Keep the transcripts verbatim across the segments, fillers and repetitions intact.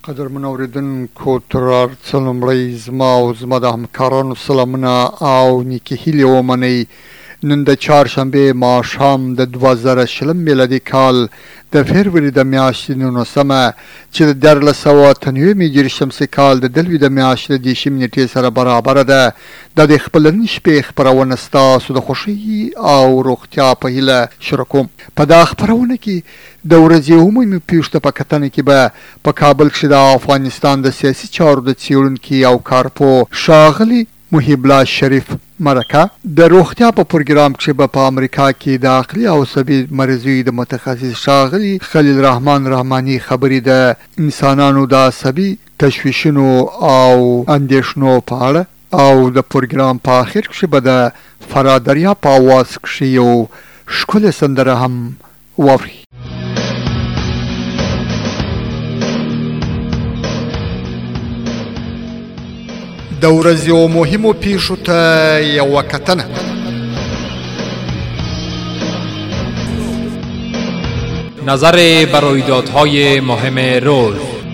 قدرمن اوریدونکو تر هر څه لومړی زما او زما د همکارانو سلامونه او نیکې هیلې ومنئ. نن د چهارشنبې ماښام د دوه زره شلم میلادي کال د فبروري د میاشتې نولسمه چې د دیارلس سوه اته نوي میلادي شمسي کال د دلوي د میاشتې د دېرشم نېټې سره برابره ده. دا د خپل نن شپې خپرونه ستاسو د خوښۍ او روغتیا په هیله شروع کوم. په دا خپرونه کې د ورځې عمومي پیښو ته په کتنه کې به په کابل کښې د افغانستان د سیاسي چارو د څېړونکي او کارپوه ښاغلي محب الله شریف مرکه، د روغتیا په پروګرام کښې به په امریکا کې د عقلي او عصبي مرضیو د متخصص ښاغلي خلیل رحمان رحماني خبرې د انسانانو د عصبي تشویشونو او اندېښنو په اړه، او د پروګرام په آخر کښې به د فرا دریا په اواز کښې یو ښکلې سندره هم واورئ. د ورځې مهمو پیښو ته یوه کتنه. نظر بر رویدادهای مهم روز.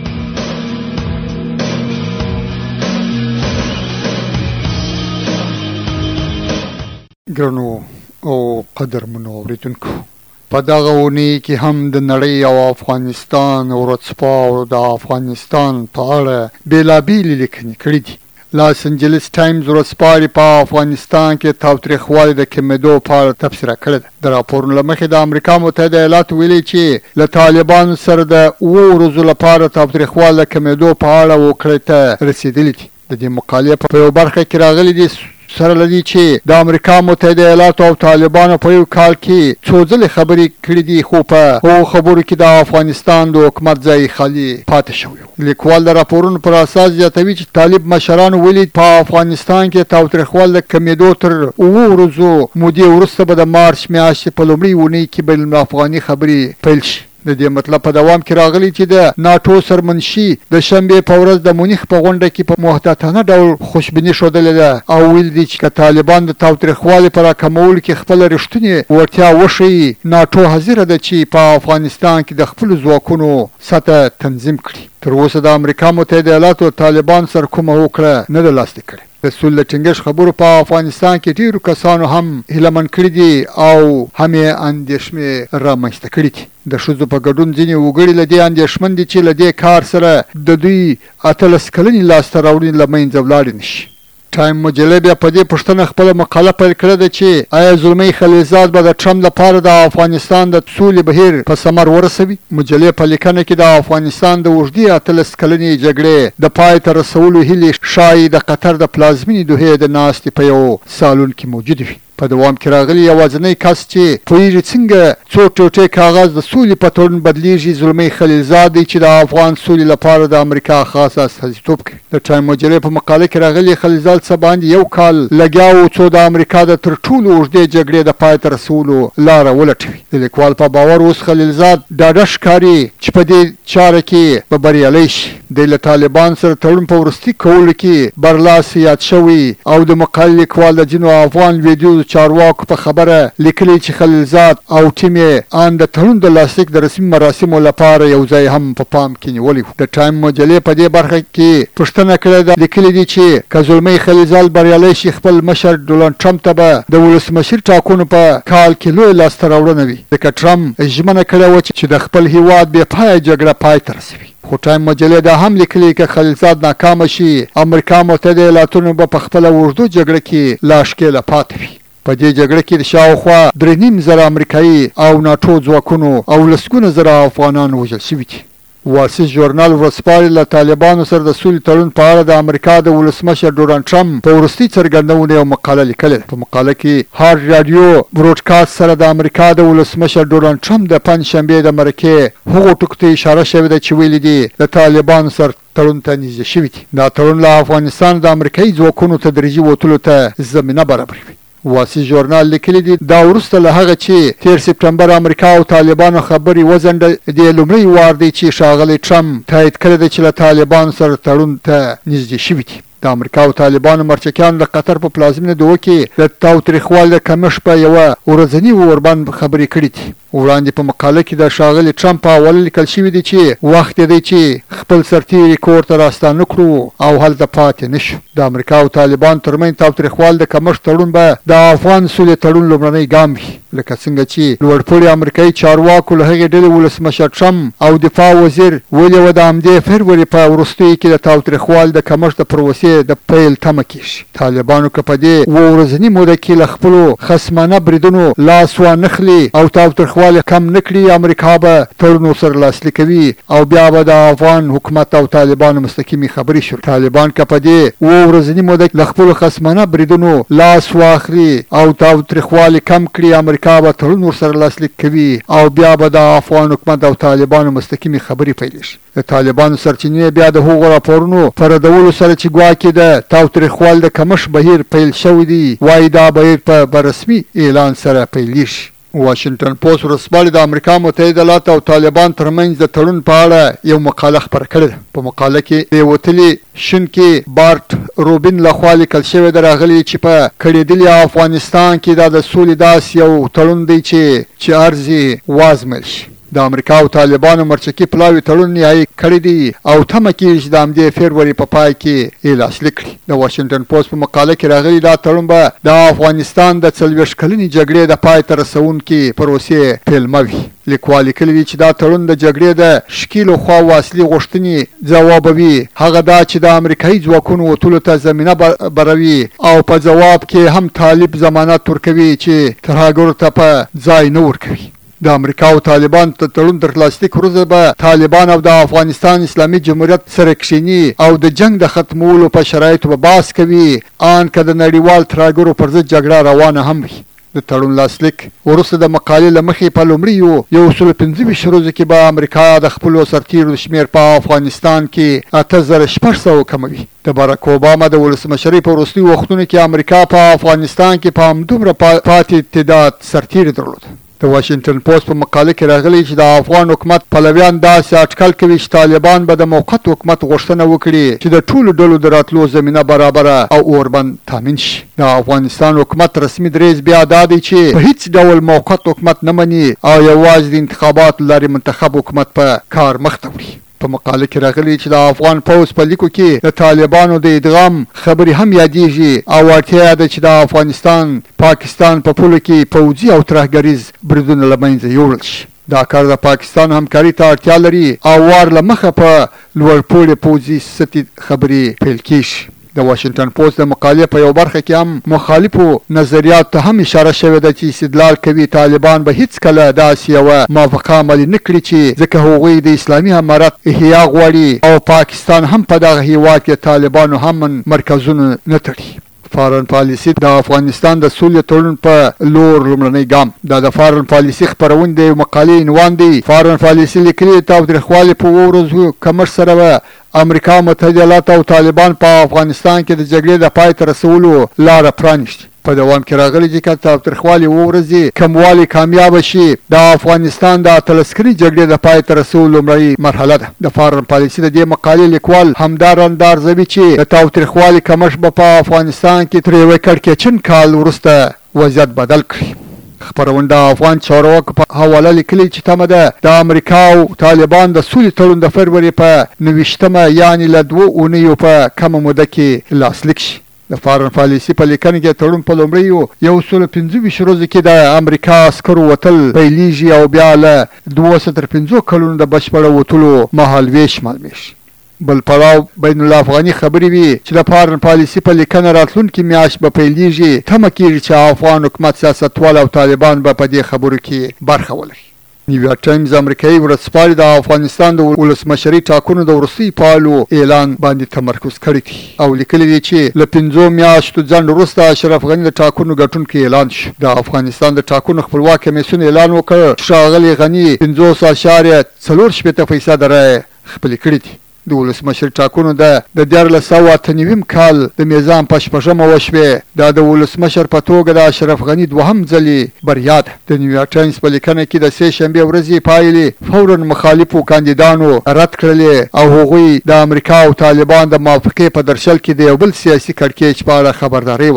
ګرانو او قدرمنو اورېدونکو، په دغه اونۍ کې هم د نړۍ او افغانستان ورځپاڼو د افغانستان په اړه بېلابېلې لیکنې کړي دي. لاس انجلس ټایمز ورځپاڼې په افغانستان کې تاوتریخوالي د کمېدو په اړه تبصره کړې ده. د راپورونو له مخې د امریکا متحده ایالاتو ویلي چې له طالبانو سره د اوو ورځو لپاره تاوتریخوالي د کمېدو په اړه وکړې ته رسېدلي دي. د دې مقالې په یو برخه کې راغلي دي سره لدی چې د امریکا متحده ایالاتو او طالبانو په یو کال کې څو ځلې خبرې کړې دي، خو په هغو خبرو کې د افغانستان د حکومت ځای خالي پاتې شوی. لیکوال د راپورونو پر اساس زیاتوي چې طالب مشرانو ولید په افغانستان کې تاوتریخوالي د کمېدو تر اوو ورځو مودې وروسته به د مارچ میاشتې په لومړۍ اونۍ کې بین الافغاني خبرې پیل شي. د دې مطلب په دوام کې راغلی چې د ناټو سرمنشي د شنبې په ورځ د مونیخ په غونډه کې په محتاطانه ډول خوشبیني ښودلې ده او ویل دي چې که طالبان د تاوتریخوالي په راکمولو کې خپله رښتونې وړتیا وښیي، ناټو حاضره ده چې په افغانستان کې د خپلو ځواکونو سطح تنظیم کړي. تر اوسه د امریکا متحده ایالاتو طالبان سره کومه هوکړه نه ده لاسلیک کړې. د سولې د ټینګښت خبرو په افغانستان کې ډېرو کسانو هم هیلهمن کړي دي او هم یې اندېښنې رامنځته کړي دي. د ښځو په ګډون ځینې وګړي له دې اندېښمن دي چې له دې کار سره د دوی اتلس کلنې لاسته راوړنې له منځه ولاړې نه شي. ټایم مجلې بیا په دې پوښتنه خپله مقاله پیل کړې ده چې آیا زلمي خلیلزاد به د ټرمپ لپاره د افغانستان د سولې بهیر په ثمر ورسوي؟ مجلې په لیکنه کې د افغانستان د اوږدې اتلس کلنې جګړې د پای ته رسولو هیلې ښایي د قطر د پلازمینې دوحې د ناستې په یو سالون کې موجود وي. په دوام کې راغلی یوازینی کس چې پوهېږي څنګه څو ټوټې کاغذ د سولې په تړون بدلیږي زلمي خلیلزاد دی چې د افغان سولې لپاره د امریکا خاص استازیتوب کوي. د ټایم مجلې په مقاله کې راغلی خلیلزاد څه باندې یو کال لګیا و څو د امریکا د تر ټولو اوږدې جګړې د پای ته رسولو لاره ولټوي. د لیکوال په باور اوس خلیلزاد ډاډه ښکاري چې په دې چاره کې به بریالی شي. دی له طالبان سره تړون په وروستي کولو کې برلاسي یاد شوی او د مقالې لیکوال د ځینو افغان ویډیو چارواکو په خبره لیکلي چې خلیلزاد او ټیم یې ان د تړون د لاسلیک د رسمي مراسمو لپاره یو ځای هم په پام کې نیولی و. د ټایم مجلې په دې برخه کې پوښتنه کړې ده، لیکلي دي چې که زلمي خلیلزاد بریالی شي خپل مشر ډونالډ ټرمپ ته به د ولسمشر ټاکنو په کال کې لویه لاسته راوړنه وي، ځکه ټرمپ ژمنه کړې وه چې د خپل هیواد بې پایه جګړه پای ته رسوي. خو ټایم مجلې دا هم لیکلي که خلیلزاد ناکامه شي امریکا متحده ایالاتونو به په خپله اوږدو جګړه کې لا ښکېله پاتې وي. په دې جګړه کې د شاوخوا درې نیم زره امریکایي او ناټو ځواکونو او لسګونه زره افغانان وژل شوي دي. واسس ژورنال ورځپاڼې له طالبانو سره د سولې تړون په اړه د امریکا د ولسمشر ډونالډ ټرمپ په وروستۍ څرګندونې یو مقاله لیکلې ده. په مقاله کې هارډ راډیو برودکاسټ سره د امریکا د ولسمشر ډونالډ ټرمپ د پنجشنبې د مرکې هغو ټکو ته اشاره شوې ده چې ویلي دي د طالبانو سره تړون ته نږدې شوي دي. دا تړون له افغانستان د امریکایي ځواکونو تدریجي وتلو ته زمینه برابروي. واسي ژورنال لیکلی دی دا وروسته له هغه چې تیر سپټمبر امریکا او طالبانو خبرې وځنډه، د لومړی وار دی چې ښاغلی ټرمپ تایید کړی دی چې له طالبانو سره تړون ته نږدې شوي دي. د امریکا او طالبانو مرچکیانو د قطر په پلازمینه دوحه کې د تاوتریخوالي د کمښت په یوه ورځني وربند خبرې کړې دي. وړاندې په مقاله کې د ښاغلي ټرمپ په حواله لیکل شوي دي چې وخت دی چې خپل سرتیري کور ته راستانه کړو او هلته پاتې نه شو. د امریکا او طالبان ترمنځ تاوتریخوال د کمښت تړون به د افغان سولې تړون لومړنی ګام وي، لکه څنګه چې لوړپوړي امریکایي چارواکو له هغې ډلې ولسمشر ټرمپ او دفاع وزیر ویلي وه د همدې فبروري په وروستیو کې د تاوتریخوال د کمښت د پروسې د پیل تمه کېږي. طالبانو که په دې اووه ورځني موده کې له خپلو خصمانه بریدونو لاس وانخلي او تاوتریخوال کم نه کړي، امریکا به تړون ورسره لاسلیک کوي او بیا به د افغان حکومت او طالبانو مستقیمې خبرې شروع. طالبان که په دې اووه ورځني موده کې له خپلو خصمانه بریدونو لاس واخلي او تاوتریخوال کم کړي، امریکا به تړون ورسره لاسلیک کوي او بیا به د افغان حکومت او طالبانو مستقیمې خبرې پیل شي. د طالبانو سرچینې بیا د هغو راپورونو په ردولو سره چې ګواکې د تاوتریخوال د کمښت بهیر پیل شوی دی، وایي دا بهیر په رسمي اعلان سره پیلېږي. واشنګټن پوسټ ورځپاڼې د امریکا متحده ایالات او طالبان ترمنځ د تړون په اړه یو مقاله خپره کړې ده. په مقاله کې د وتلي شنکي بارت روبین لخوا لیکل شوی ده راغلی چې په کړېدلي افغانستان کې دا د سولې داسې یو تړون دی چې چې ارزي وازمل شي. د امریکا او طالبانو مرچکي پلاوي تړون نیایي کړی دی او تمه کېږي چې د همدې فبروري په پای کې یې لاسلیک کړي. د واشنګټن پوسټ په مقاله کې راغلي دا تړون به د افغانستان د څلوېښت کلنې جګړې د پای ته رسونکې پروسې پیلمه وي. لیکوال لیکلي دي چې دا تړون د جګړې د ښکیلو خواوو اصلي غوښتنې ځوابوي، هغه دا چې د امریکایي ځواکونو وتلو ته زمینه بروي او په ځواب کې هم طالب ضمانت ورکوي چې ترهګرو ته په ځای نه ورکوي. د امریکا او طالبان ته تړون تر لاسلیک وروسته به طالبان او د افغانستان اسلامي جمهوریت سره کښیني او د جنگ د ختمولو په شرایطو به بحث کوي، ان که د نړیوال ترهګرو پر ضد جګړه روانه هم وي. د تړون لاسلیک وروسته د مقالې له مخې په لومړیو یو سلو پنځه ویشت ورځو کې به امریکا د خپلو سرتیرو شمېر په افغانستان کې اته زره شپږ سوه کموي. د باراک اوباما د ولسمشرۍ په وروستیو وختونو کې امریکا په افغانستان کې په همدومره پاتې تعداد سرتیري درلود. د واشنګټن پوسټ په مقاله کې راغلی چې د افغان حکومت پلویان داسې اټکل کوي چې طالبان به د موقت حکومت غوښتنه وکړي چې د ټولو ډلو د راتلو زمینه برابره او اوربند تامین شي. د افغانستان حکومت رسمي دریځ بیا دا دی چې په هیڅ ډول موقت حکومت نه مني او یوازې د انتخاباتو لارې منتخب حکومت په کار مخته وړي. په مقاله کې راغلي چې د افغان پوځ په لیکو کې د طالبانو د ادغام خبرې هم یادېږي او اړتیا ده چې د افغانستان پاکستان په پولو کې پوځي او ترهګریز بریدونه له منځه یوړل شي. دا کار د پاکستان همکاري ته اړتیا لري او وار له مخه په لوړپوړي پوځي سطحې خبرې پیل کېږي. د واشنګټن پوسټ د مقالې په یو برخه کې هم مخالفو نظریاتو ته هم اشاره شوې ده چې استدلال کوي طالبان به هیڅ کله داسې یوه موافقه عملي نه کړي چې ځکه هغوی د اسلامي امارت احیا غواړي او پاکستان هم په دغه هیواد کې طالبانو هم مرکزونه نه تړي. فارن پالیسي د افغانستان د سولې تړون په لور لومړنی ګام. دا د فارن پالیسي خپرونې د یو مقالې عنوان دی. فارن پالیسي لیکلي تاوتریخوالي په اووه ورځو کمښت سره به امریکا متحده ایالات او طالبان په افغانستان کې د جګړې د پای ته رسولو لاره پرانیشتي. په دوام کې راغلي چې که تاوتریخوالي اووه ورځې کموالی کامیابه شي، د افغانستان د اتلسکري جګړې د پای ته رسولو لومړۍ مرحله ده. د فارن پالیسي د دې مقالې لیکوال همدا اندازوي چې د تاوتریخوالي کمښت به په افغانستان کې تر یوه کړکېچن کال وروسته وضعیت بدل کړي. خپرونه د افغان چارواکو په حواله لیکلي چې تمه ده د امریکا او طالبان د سولې تړون د فبروري په نویشتمه یعنې له دوو اونیو په کمه موده کې لاسلیک شي. د فارن پالیسي په لیکنه کې تړون په لومړیو یو سلو پنځه ویشت ورځو کې د امریکا عسکرو وتل پیلېږي او بیا له دوه سوه تر پنځو کلونو د بشپړه وتلو مهالویش معلومېږي. بل پړاو بین الافغاني خبرې وي چې د فارن پالیسي په لیکنه راتلونکې میاشت به پیلېږي. تمه کېږي چې افغان حکومت سیاستوال او طالبان به په دې خبرو کې برخه ولري. نیویارک ټایمز امریکایي ورځپاڼې د افغانستان د ولسمشرۍ ټاکنو د وروستي پالو اعلان باندې تمرکز کړی دی او لیکلي دي چې له پنځو میاشتو ځنډ وروسته اشرف غني د ټاکنو ګټونکی اعلان شو. د افغانستان د ټاکنو خپلواک کمیسیون اعلان وکړ چې ښاغلي غني پنځوس اعشاریه څلور شپېته فیصده رایې خپلې کړې دي. د ولسمشر ټاکنو د د دیارلس سوه اته نویم کال د میزان په شپږمه وشوې. دا د ولسمشر په توګه د اشرف غني دوهم ځلې بریا ده. د نیویارک ټایمز په لیکنه کې د سې شنبې ورځې پایلې فورا مخالفو کاندیدانو رد کړلې او هغوی د امریکا او طالبان د موافقې په درشل کې د یو بل سیاسي کړکېچ په اړه خبرداری ورکړه.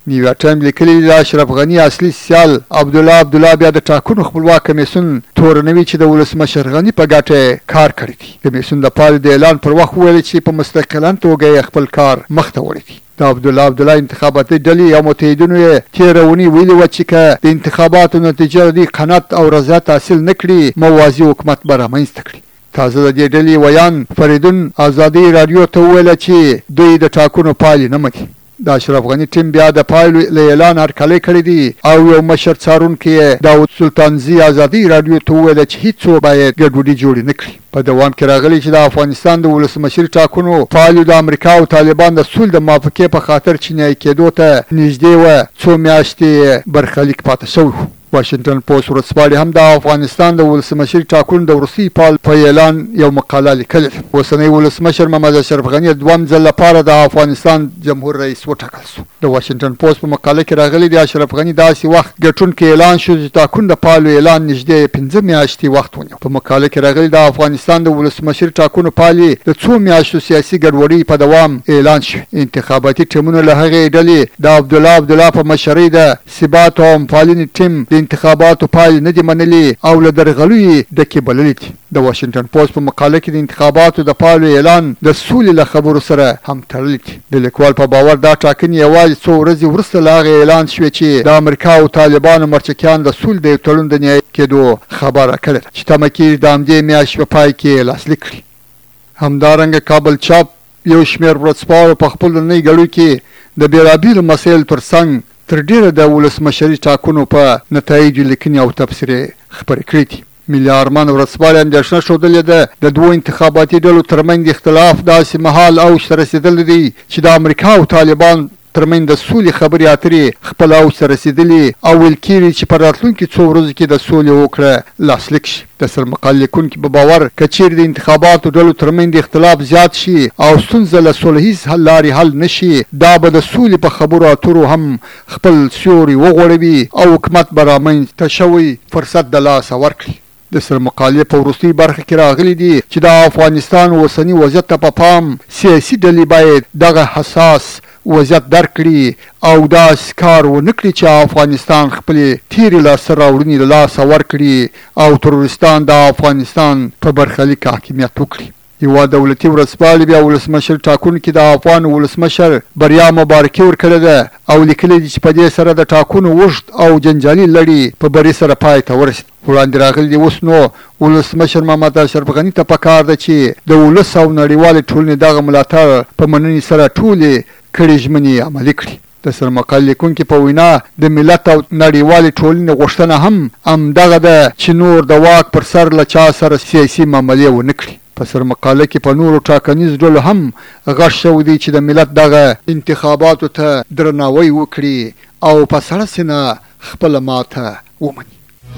نیویا ټایم لیکلي د اشرف غني اصلي سیال عبدالله عبدالله بیا د ټاکنو خپلواک کمیسیون تورنوي چې د ولسمشر غني په ګټه کار کړی دی. کمیسیون د پالي د اعلان پر وخت ویل چې په مستقلان توګه خپل کار مخته وړي دي. د عبدالله عبدالله انتخاباتي ډلې او متحدینو یې تېره اونۍ ویلي وه چې که د انتخاباتو نتیجه د دې قناعت او رضایت حاصل نه کړي موازي حکومت به رامنځته کړي. تازه د دې ډلې ویان فریدون ازادي راډیو ته وویله چې دوی د ټاکنو پایلې نه مني. د اشرف غني ټیم بیا د پایلو له اعلان هرکلی کړی دی او یو مشر څارونکی داود سلطانزي ازادي راډیو ته وویل چې هیڅوک باید ګډوډي جوړې نه کړي. په دوام کې راغلی چې د افغانستان د ولسمشري ټاکنو پایلو د امریکا او طالبان د صلح د موافقې په خاطر چینایي کېدو ته نږدې وه څو میاشتې برخلیک پاته شوی و. واشنګټن پوسټ ورځپاڼې هم د افغانستان د ولسمشري ټاکنو د وروستي پال په اعلان یو مقاله لیکلې ده. اوسنی ولسمشر محمد اشرف غني دویم ځل لپاره د افغانستان جمهور رئیس وټاکل شو. د واشنګټن پوسټ په مقاله کې راغلي د اشرف غني داسې وخت ګټونکی اعلان شو چې ټاکنو د پالو اعلان نږدې پنځه میاشتې وخت ونیو. په مقاله کې راغلي د افغانستان د ولسمشري ټاکنو پالې د څو میاشتو سیاسي ګډوډۍ په دوام اعلان شوې. انتخاباتي ټیمونه له هغې ډلې د عبدالله عبدالله په مشرۍ د ثبات او همپالنې ټیم د انتخاباتو پایلې نه دي منلي او له درغلیو ډکې بللې دي. د واشنګټن پوسټ په مقاله کې د انتخاباتو د پایلو اعلان د سولې له خبرو سره هم تړلی دي. د لیکوال په باور دا ټاکنې یوازې څو ورځې وروسته له هغې اعلان شوې چې د امریکا او طالبانو مرچکیان د سولې د یو تړون د نیایي کېدو خبره کړې ده چې تمه کېږي د همدې میاشتې په پای کې لاسلیک کړي. همدارنګه کابل چاپ یو شمېر ورځپاڼو په خپل نننۍ ګړیو کې د بېلابېلو مسایلو تر څنګ تر ډېره د ولسمشري ټاکنو په نتایجو لیکنې او تبصرې خپرې کړې دي. ملي ارمان ورځپاڼې اندېښنه ښودلې ده د دوو انتخاباتي ډلو ترمنځ اختلاف داسې مهال اوج ته رسېدلی دی چې د امریکا او طالبان ترمنځ د سولې خبرې اترې خپل اوج ته رسېدلي او ویل کېږي چې په راتلونکي څو ورځو کې د سولې هوکړه لاسلیک شي. د سرمقال لیکونکي په باور که چیرې د انتخاباتو ډلو ترمنځ د اختلاف زیات شي او ستونزه له صلحیز حل لارې حل نه شي دا به د سولې په خبرو اترو هم خپل سیوری وغوړوي او حکومت به رامنځته شوی فرصت د لاسه ورکړي. د سرمقالې په وروستۍ برخه کې راغلي دي چې د افغانستان اوسني وضعیت ته په پام سیاسي ډلې باید دغه حساس وضعیت درک کړي او داسې کار ونه کړي چې افغانستان خپلې تېرې لاسته راوړنې له لاسه ورکړي او ترورستان د افغانستان په برخلیک حاکمیت وکړي. یوه دولتي ورځپاڼې بیا ولسمشر ټاکنو کې د افغان ولسمشر بریا مبارکي ورکړې ده او لیکلي دي چې په دې سره د ټاکنو اوږد او جنجالي لړۍ په بري سره پای ته ورسېد. وړاندې راغلي دي اوس نو ولسمشر محمد اشرف غني ته پکار ده چې د ولس او نړیوالې ټولنې دغه ملاتړ په مننې سره ټولې کړې ژمنې عملي کړي. د سرمقال لیکونکي په وینا د ملت او نړیوالې ټولنې غوښتنه هم همدغه ده چې نور د واک پر سر له چا سره سیاسي معاملې ونه کړي. په سرمقاله کې په نورو ټاکنیزو ډلو هم غږ شوی دی چې د ملت دغه انتخاباتو ته درناوی وکړي او په سړه سینه خپله ماته ومني.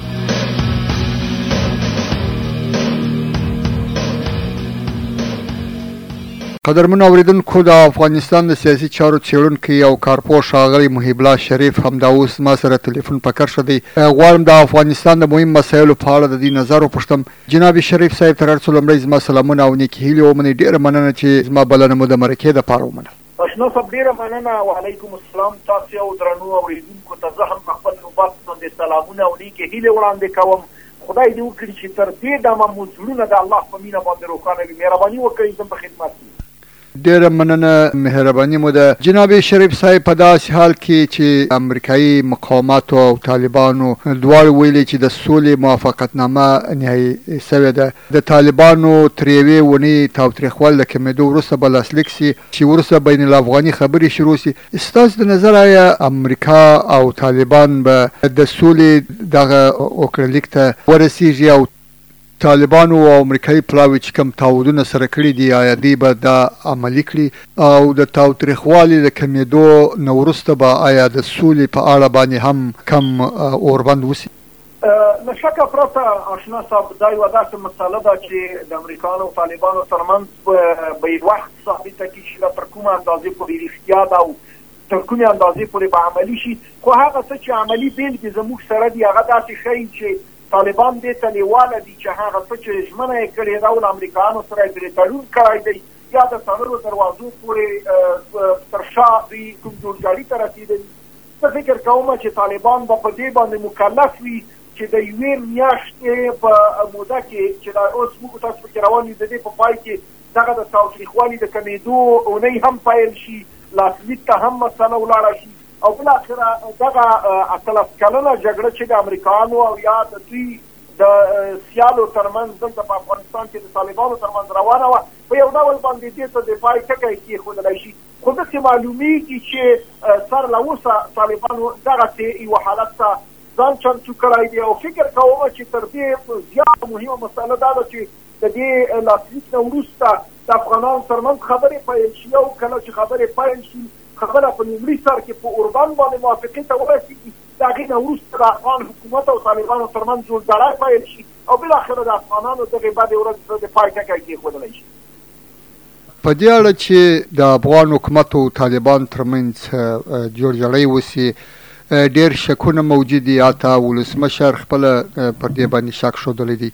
قدرمنو اوریدونکو د افغانستان د سیاسي چارو څېړونکی او کارپوه ښاغلی محیب الله شریف همدا اوس ما سره تلیفون په کار ښه دی. غواړم د افغانستان د مهم مسایلو په اړه د دې نظر وپوښتم. جناب شریف صاحب ته هر څه لومړی زما سلامونه او نیکې هیلې ومنئ. ډېره مننه چې زما بلنه مو د مرکې دپاره ومنل. اشنا صاحب ډېره مننه. وعلیکم السلام. تاسو او درنو اوریدونکو ته زه هم په خپل نوبت باندې سلامونه او نیکې هیلې وړاندې کوم. خدای دې وکړي چې تر دې دمه مو زړونه د الله په مینه باندې روښانه وي. مهرباني وکړئ زه په خدمت کې. ډېره مننه، مهرباني مو ده. جناب شریف صاحب په داسې حال کې چې امریکایي مقاوماتو او طالبانو دواړو ویلي چې د سولې موافقتنامه نهایي سوې ده، د طالبانو تر یوې اونۍ تاوتریخوالي د کمېدو وروسته به لاسلیک سي چې وروسته بین الافغاني خبرې شروع سي. ستاسو د نظر آیا امریکا او طالبان به د سولې دغه اوکړلیک ته ورسیږي او طالبانو او امریکایي پلاوي چې کوم تعهدونه سره کړي دي آیا دوی به دا عملي کړي او د تاوتریخوالي د کمېدو نه وروسته به آیا د سولې په اړه باندې هم کم اوربند وسي؟ له شکه پرته آشنا صاحب دا یوه داسې مسله ده چې د امریکایانو او طالبانو ترمنځ به یو وخت ثابته کړي چې دا تر کومه اندازې پورې رښتیا ده او تر کومې اندازې پورې به عملي شي. خو هغه څه چې عملي بېلګې زموږ سره دي هغه داسې ښیي چې طالبان دې ته لیواله دي چې هغه څه چې ژمنه یې کړې ده او له امریکایانو سره یې پرې تړون کړی دی یا د څلورو دروازو پورې تر شا دوی کوم جوړجاړي ته رسېدلي زه فکر کوم چې طالبان به په دې باندې مکلف وي چې د یوې میاشتې په موده کې چې دا اوس موږ تاسو پکې روان یو د دې په پای کې دغه د تاوتریخوالي د کمېدو اونۍ هم پیل شي، لاسلیک ته هم مسله ولاړه شي او بالاخره دغه اتلس کلنه جګړه چې د امریکایانو او یا د دوی د سیالو ترمنځ دلته په افغانستان کې د طالبانو ترمنځ روانه وه په یو ډول باندې دې ته د پای ټکی کېښودلی شي. خو داسې معلومیږي چې سر له اوسه طالبانو دغسې یوه حالت ته ځان چمتو کړی دی او فکر کوم چې تر دې زیاته مهمه مسله دا ده چې د دې لاسلیک نه وروسته د افغانانو ترمنځ خبرې پیل شي او کله چې خبرې پیل شي خبره په لومړي سر کې په اوربان باندې موافقې ته ورسېږي، د هغې نه وروسته د افغان حکومت او طالبانو ترمنځ جوړجاړی پیل شي او بالاخره د افغانانو دغې بدې ورځې د پای ټکی کېښودلی شي. په دې اړه چې د افغان حکومت او طالبان ترمنځ جوړجاړی وسي ډېر شکونه موجود دي، حتی ولسمشر خپله پر دې باندې شک ښودلی دی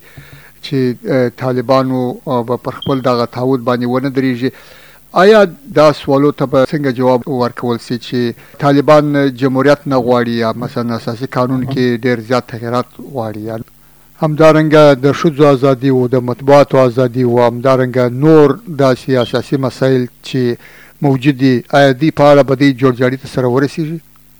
چې طالبانو به پر خپل دغه تعهد باندې ونه درېږي. آیا دا سوالو ته به څنګه جواب ورکول سي چې طالبان جمهوریت نه غواړي یا مثلا اساسي قانون کې ډېر زیات تغیرات غواړي، همدارنګه د ښځو ازادي او د مطبوعاتو ازادي او همدارنګه نور داسې اساسي مسایل چې موجود دي، آیا دې په اړه به دې جوړجاړي ته سره ورسېږي؟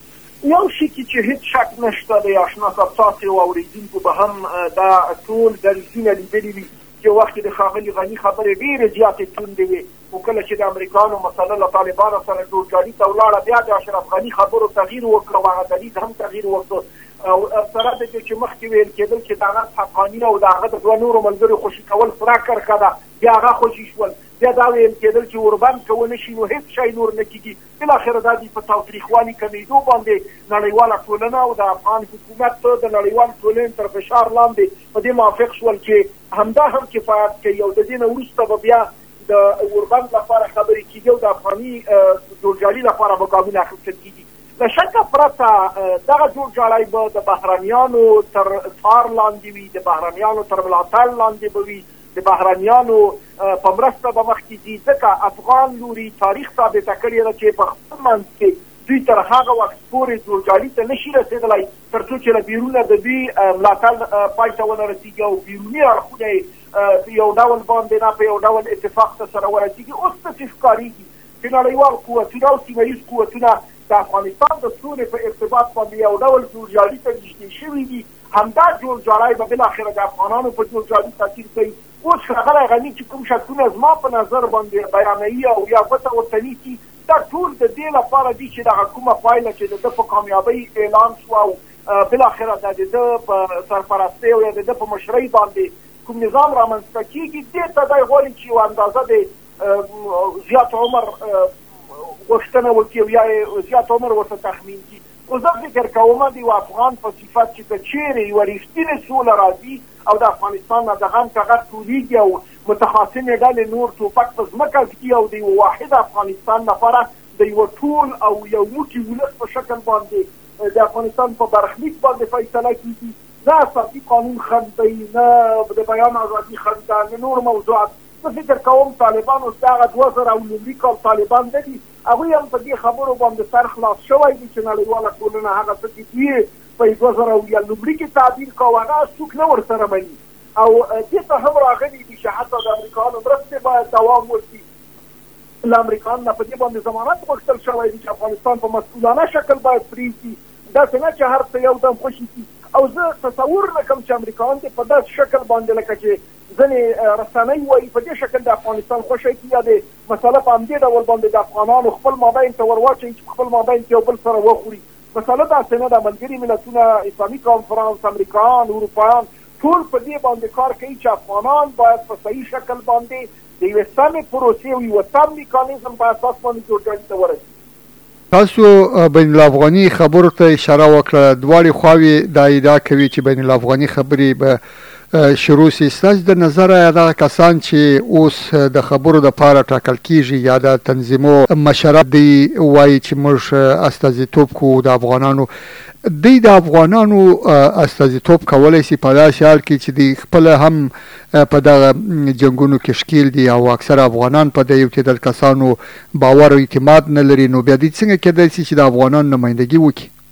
یو شي کې چې هېڅ شک نشته دی اشنا صاحب، تاسې او اورېدونکو به هم دا ټول دریځونه لیدلي وي چې وخت د ښاغلي غني خبرې ډېرې زیاتې توندې وې، خو کله چې د امریکایانو مسله له طالبانو سره جوړجاړي ته ولاړه بیا د اشرف غني خبرو تغییر وکړ او هغه دریځ هم تغییر وکړ او سره د دې چې مخکې ویل کېدل چې د هغه حقاني او د هغه د دوه نورو ملګرو خوشي کول پوره کرښه ده، بیا هغه خوشي شول، بیا دا ویل کېدل چې اوربند که ونه شي نو هېڅ شی نور نه کېږي. بالاخره دا دوی په تاوتریخوالي کمېدو باندې نړیواله ټولنه او د افغان حکومت د نړیوال ټولنې تر فشار لاندې په دې موافق شول چې همدا هم کفایت کوي او د دې نه وروسته به بیا د اوربند لپاره خبرې کېږي او د افغاني جوړجاړي لپاره به ګامونه اخیستل کېږي. له شکه پرته دغه جوړجاړی به د بهرنیانو تر څار لاندې وي، د بهرنیانو تر ملاتړ لاندې به وي، د بهرنیانو په مرسته به مخکې ځي، ځکه افغان لوري تاریخ ثابته کړې ده چې په خپل منځ کې دوی تر هغه وخت پورې جوړجاړي ته نشي رسېدلی تر څو چې له بیرونه د دوی ملاتړ پای ته ونه رسېږي او بیروني اړخونه یې یو ډول باندې نه په یو ډول اتفاق ته سره ورسېږي. اوس داسې ښکارېږي چې نړیوال قوتونه او سیمه ییز قوتونه د افغانستان د سولې په ارتباط باندې یو ډول جوړجاړي ته نږدې شوي دي. همدا جوړجاړی به بالاخره د افغانانو په جوړجاړي تاثیر کوي. اوس ښاغلی غني چې کوم شکونه زما په نظر باندې بیانوي او یا ګوته ورته نیسي، دا ټول د دې لپاره دي چې دغه کومه پایله چې د ده په کامیابۍ اعلان شوه او بالاخره د ده په سرپرستۍ او یا د ده په مشرۍ باندې کوم نظام رامنځته کېږي، دې ته دی غواړي چې یوه اندازه د زیات عمر غوښتنه وکړي او یا یې زیات عمر ورته تخمین کړي. خو زه فکر کوم د یو افغان په صفت چې که چیرې یوه رښتینې سوله راځي او د افغانستان نه د غم ټغر ټولېږي او متخاصمې ډلې نور ټوپک په ځمکه ږدي او د یو واحد افغانستان لپاره د یوه ټول او یو موټي ولس په شکل باندې د افغانستان په برخلیک باندې فیصله کېږي، نه اساسي قانون خنډ دی، نه د بیان ازادي خنډ ده، نه نور موضوعات. زه فکر کوم طالبان اوس د هغه دوه زره او لومړي کال طالبان نه دي، هغوی هم په دې خبرو باندې سر خلاص شوی دي چې نړیواله ټولنه هغه څه چې دوی په دوه زره او یا لومړي کې تعبیر کاوه هغه څوک نه ورسره مني او دې ته هم راغلي دي چې حتی د امریکایانو مرستې باید دوام وکړي. له امریکایانو نه په دې باندې ضمانت غوښتل شوی دی چې افغانستان په مسؤلانه شکل باید پرېږدي، داسې نه چې هر څه یو دم خوشي شي. او زه تصور نه کوم چې امریکایان دې په داسې شکل باندې لکه چې ځینې رسنۍ وایي په دې شکل د افغانستان خوشی کړي یا د مسله په همدې ډول باندې د افغانانو خپل مابین ته ور واچوي چې خپل مابین کې یو بل سره وخوري. مسله داسې نه ده. ملګري ملتونه، اسلامي کانفرانس، امریکایان، اروپایان ټول په دې باندې کار کوي چې افغانان باید په صحیح شکل باندې د یوې سمې پروسې او یوه سم میکانیزم په اساس باندې جوړجاړي ته ورسي. تاسو بین الافغاني خبرو ته اشاره وکړه، دواړې خواوې دا ادعا کوي چې بین الافغاني خبرې به شروع سي. ستاسو د نظره دغه کسان چې اوس د خبرو دپاره ټاکل کېږي یا د تنظیمو مشران دی وایي چې موږ استازیتوب کوو د افغانانو، دوی د افغانانو استازیتوب کولی سي په داسې حال کې چې دوی خپله هم په دغه جنګونو کې ښکیل دي او اکثر افغانان په د یو تعداد کسانو باور او اعتماد نه لري، نو بیا دوی څنګه کېدای سي چې د افغانانو نمایندګي وکړي؟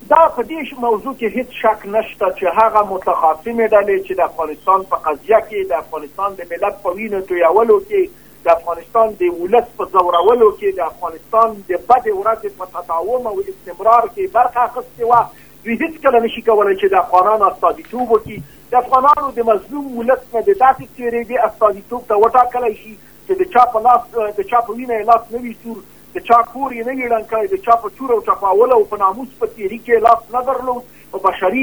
دا په دې موضوع کې هیڅ شک نشته چې هغه متخاصمې ډلې چې د افغانستان په قضیه کې د افغانستان د ملت په وینو تویولو کې د افغانستان د ولس په ځورولو کې د افغانستان د بدې ورځې په تداوم او استمرار کې برخه اخیستې وه، دوی هېڅکله نشي کولی چې د افغانانو استازیتوب وکړي، د افغانانو د مظلوم ولس نه د داسې څېرې د استازیتوب ته وټاکلی شي چې د چا په لاس د چا په وینه یې لاس نه وي سور، د چا کور یې نه وي ړنګ کړی، د چا په چور او چپاول او په ناموس په تېري کې لاس نه درلود، په بشري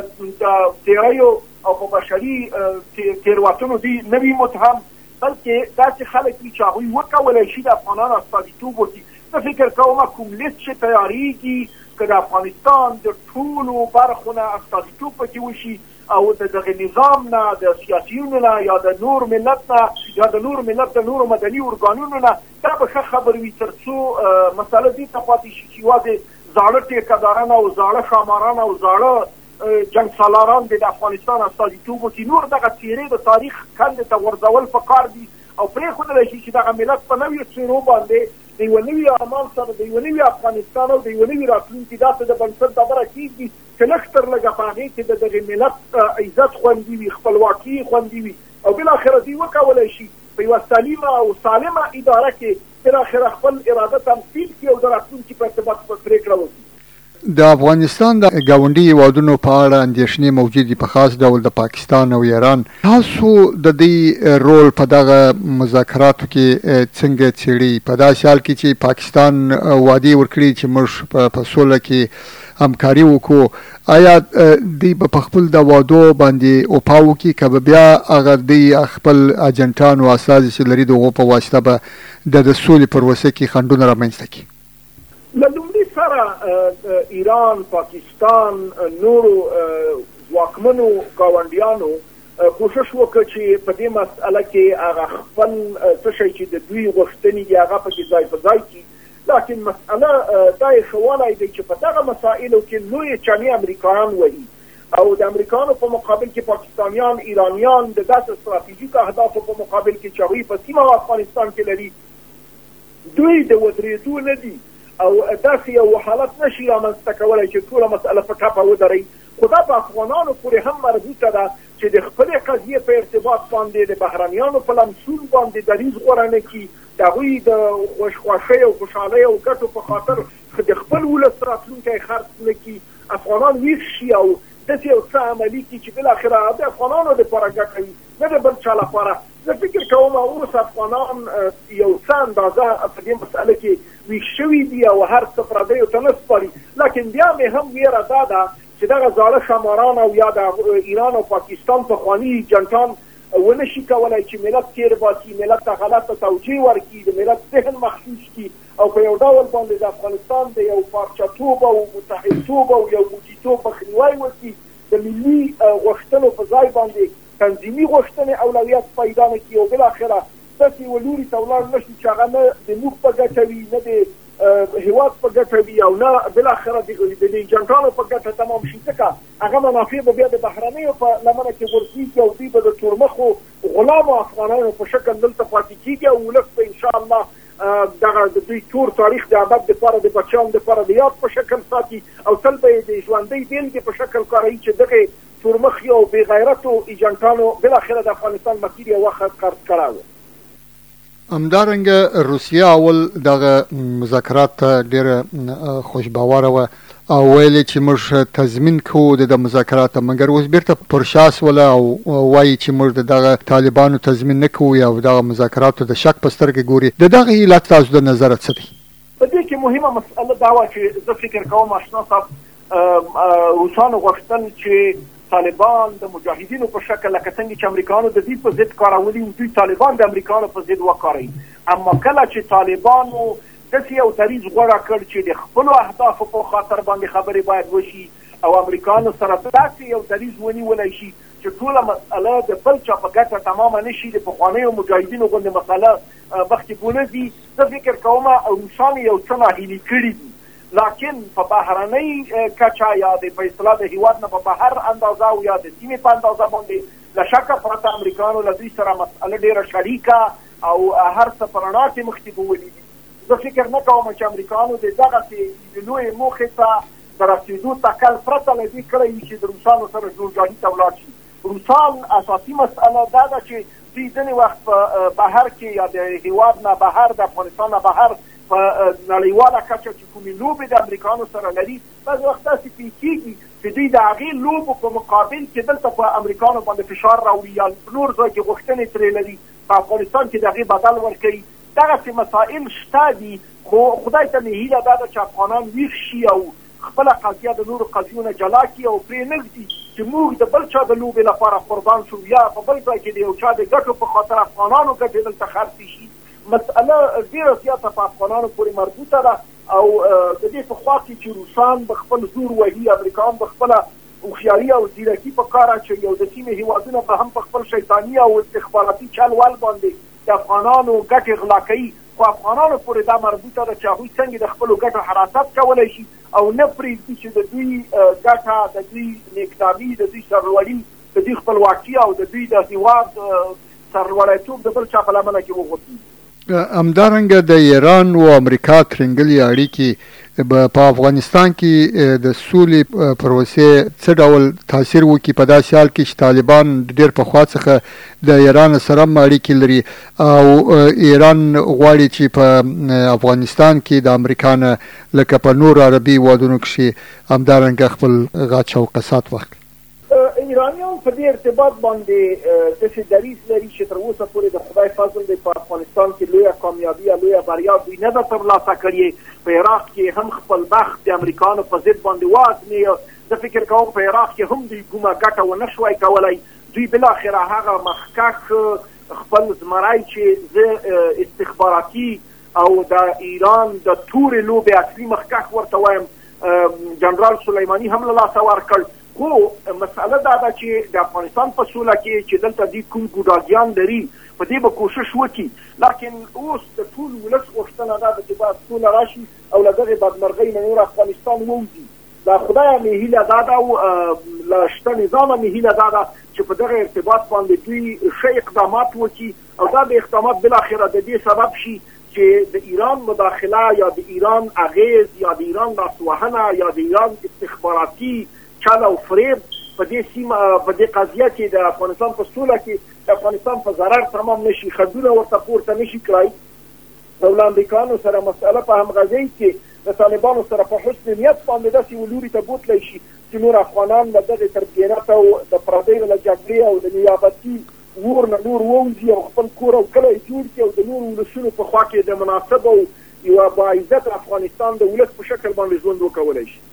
تېریو او په بشري تېروتنو دوی نه وي متهم، بلکې داسې خلک وي چې هغوی وکولی شي د افغانانو استازیتوب وکړي. زه فکر کوم کوم لیست چې تیارېږي که د افغانستان د ټولو برخو نه استازیتوب پکې وشي او د دغه نظام نه د سیاسیونو نه یا د نور ملت نه یا د نور ملت د نورو مدني ارګانونو نه دا به ښه خبر وي، تر څو مسله دې ته پاتې شي چې یوازې زاړه ټیکهداران او زاړه ښاماران او زاړه جنګ سالاران د افغانستان استازیتوب وکړي. نور دغه څېرې د تاریخ کندې ته ورځول پکار دي او پرېښودلی شي چې دغه ملت په نویو څېرو باندې د یوه نوي عمل سره د یوه نوي افغانستان او د یوه نوي راتلونکي داسې د بنسټ ډبره کېږدي چې لږ تر لږه په هغې کې د دغې ملت عزت خوندي وي، خپلواکي خوندي وي او بالاخره دوی وکولی شي په یوه سلیمه او سالمه اداره کې بالاخره خپل اراده تمثیل کړي او د راتلونکي په ارتباط پرېکړه وکړي. د افغانستان د ګاونډي هیوادونو په اړه اندېښنې موجود دي، په خاص ډول د پاکستان او ایران. تاسو د دې رول په دغه مذاکراتو کې څنګه څېړئ؟ په داسې حال کې چې پاکستان وعدې ورکړي چې موږ په سوله کې همکاري وکړو، آیا دوی به په خپل د وعدو باندې وفا وکړي که به بیا هغه دوی خپل اجنټان او استازي چې لري د هغو په واسطه به د سولې پروسه کې خنډونه رامنځته کړي؟ له لومړي سره ایران، پاکستان، نورو ځواکمنو ګاونډیانو کوشش وکړ چې په دې مسئله کې هغه خپل څه شی چې د دوی غوښتنې دي هغه پکې ځای په ځای کړي، لیکن مسئله دا یې ښوولی دی چې په دغه مسایلو کې لویې چانې امریکایان وهي او د امریکایانو په مقابل کې پاکستانیان، ایرانیان د داسې ستراتیژیکو اهدافو په مقابل کې چې هغوی په سیمه او افغانستان کې لري دوی د ودرېدو نه دي او داسې یو حالت نشي رامنځته کولی چې ټوله مسأله په ټپه ودروي. خو دا په افغانانو پورې هم مربوطه ده چې د خپلې قضیې په ارتباط باندې د بهرنیانو په لمسون باندې دریځ غوره نه کړي، د هغوی د خوشخواشۍ او خوشحالۍ او ګټو په خاطر د خپل ولس راتلونکی خرڅ نه کړي، افغانان ویښ شي او داسې یو څه عملي کړي چې بالاخره د افغانانو دپاره ګټه وي نه د بل چا لپاره. زه فکر کوم اوس افغانان یو څه اندازه په دې مسئله کې ویښ شوي دي او هر څه پردیو ته نه سپاري، لیکن بیا مې هم ویره دا ده چې دغه زاړه ښاماران او یا د ایران او پاکستان پخواني جنټان ونه شي کولی چې ملت تېر باسي، ملت ته غلطه توجیه ورکړي، د ملت ذهن مخصوص کړي او په یو ډول باندې د افغانستان د یو پارچه‌توب او متحدتوب او یو موجیتوب مخنیوی وکړي، د ملي غوښتنو په ځای باندې تنظیمي غوښتنې اولویت پیدا نه کړي او بالاخره داسې یوه لوري ته ولاړ نه شي چې هغه نه د موږ په ګټه وي، نه د هېواد په ګټه وي او نه بالاخره د ایجنټانو په ګټه تمام شي، ځکه هغه منافع به بیا د بهرنیو په لمنه کې غورځېږي او دوی به د تورمخو غلامو افغانانو په شکل دلته پاتې کېږي او ولس به انشاءالله دغه د دوی تور تاریخ د ابد دپاره د بچیانو دپاره د یاد په شکل ساتي او تل به یې د ژوندۍ بېلګې په شکل کاروي چې دغې تورمخي او بې غیرتو ایجنټانو بالاخره د افغانستان مسیر یو وخت قرض کړی و. همدارنګه روسیه اول دغه مذاکرات ته ډېره خوشباوره وه او ویل چې موږ تضمین کوو د مذاکرات، مګر اوس بیرته پر شا سوله او وایي چې موږ د دغه طالبانو تضمین نه کوو یا دغه مذاکراتو د شک په سترګې ګوري. د دغه علت تاسو د نظره څه دی؟ په دې کې مهمه مسئله دا وه چې زه فکر کوم اشنا صاحب روسانو غوښتل چې طالبان د مجاهدینو په شکل لکه څنګه چې امریکایانو د دوی په ضد کارولي و دوی طالبان د امریکایانو په ضد وکاروي، اما کله چې طالبانو داسې یو دریځ غوره کړ چې د خپلو اهدافو په خاطر باندې خبرې باید وشي او امریکایانو سره داسې یو دریځ ونیولی شي چې ټوله مسئله د بل چا په ګټه تمامه نه شي، د پخوانیو مجاهدینو غوندې مسئله مخکې بونه ځي، زه فکر کوم روسان یو څه ناهیلي کړي دي، لیکن په بهرنۍ کچه یا د په اصطلاح د هېواد نه په بهر اندازه او یا د سیمې په اندازه باندې له شکه پرته امریکایانو له دوی سره مسئله ډېره شریکه او هر څه په رڼا کې مخکې بولي دي. زه فکر نه کوم چې امریکایانو د دغسې لویې موخې ته د رسېدو تکل پرته له دې کړی وي چې د روسانو سره جوړجاړي ته ولاړ شي. روسان اساسي مسئله دا ده چې دوی ځینې وخت په بهر کې یا د هېواد نه بهر د افغانستان نه بهر په نړیواله کچه چې کومې لوبې د امریکایانو سره لري بعضې وخت داسې پېښ کېږي چې دوی د هغې لوبو په مقابل کې دلته په امریکایانو باندې فشار راوړي یا نور ځای کې غوښتنې ترې لري په افغانستان کې د هغې بدل ورکوي. دغسې مسایل شته دي خو خدای ته مې هیله دا ده چې افغانان ویښ شي او خپله قضیه د نورو قضیو نه جلا کړي او پرې نه ږدي چې موږ د بل چا د لوبې لپاره قربان شو یا په بل ځای کې د یو چا د ګټو په خاطر افغانانو ګټې دلته خرڅې شي. مسأله ډېره زیاته په افغانانو پورې مربوطه ده او د دې په خوا کې چې روسان به خپل زور وهي، امریکایان به خپله هوښیاري او ځیرکي په کار اچوي او د سیمې هېوادونه به هم په خپل شیطاني او استخباراتي چل ول باندې د افغانانو ګټې غلا کوي. خو افغانانو پورې دا مربوطه ده چې هغوی څنګه د خپلو ګټو حراست کولی شي او نه پرېږدي چې د دوی ګټه، د دوی نیکنامي، د دوی سرلوړي، د دوی خپلواکي او د دوی د هېواد سرلوړیتوب د بل چا په لمنه کې وغورځي. همدارنګه د ایران او امریکا ترنګلې اړیکې په افغانستان کې د سولې پروسې څه ډول تاثیر وکړي په داسې حال کې چې طالبان ډېر پخوا څخه د ایران سره هم اړیکې لري او ایران غواړي چې په افغانستان کې د امریکا نه لکه په نور عربي هېوادونو کښې همدارنګه خپل غچ او قسات واخلي. ایرانیان په دې ارتباط باندې داسې دریځ لري چې تر اوسه پورې د خدای فضل دی په افغانستان کې لویه کامیابي یا لویه بریا دوی نه ده ترلاسه کړې. په عراق کې هم خپل بخت د امریکایانو په ضد باندې وازمې. زه فکر کوم په عراق کې هم دوی کومه ګټه ونه شوی کولی. دوی بالاخره هغه مخکښ خپل زمری چې زه استخباراتي او د ایران د تورې لوبې اصلي مخکښ ورته وایم جنرال سلیماني هم له لاسه ورکړ. خو مسئله دا ده چې د افغانستان په سوله کې چې دلته دوی کوم ګوډاګیان لري په دې به کوشش وکړي، لیکن اوس د ټول ولس غوښتنه دا ده چې باید سوله راشي او له دغې بدمرغۍ نه نور افغانستان ووځي. له خدایه مې هیله دا ده او له شته نظامه مې هیله دا ده چې په دغه ارتباط باندې دوی ښه اقدامات وکړي او دا به اقدامات بالاخره د دې سبب شي چې د ایران مداخله یا د ایران اغیز یا د ایران لاسوهنه یا د ایران استخباراتي چل او فریب په دې سیمه په دې قضیه کې د افغانستان په سوله کې د افغانستان په ضرر تمام نشي، خنډونه ورته پورته نشي کړای. او له امریکایانو سره مسئله په همغږۍ کې د طالبانو سره په حسن نیت باندې داسې ولوري ته بوتلی شي چې نور افغانان له دغې تربیانت او د پردیو له جګړې او د نیابتي ور نه نور ووځي او خپل کور او کلی جوړ کړي او د نورو ولسونو په خوا کې د مناسب او یوه باعزت افغانستان د ولس په شکل باندې ژوند وکولی شي.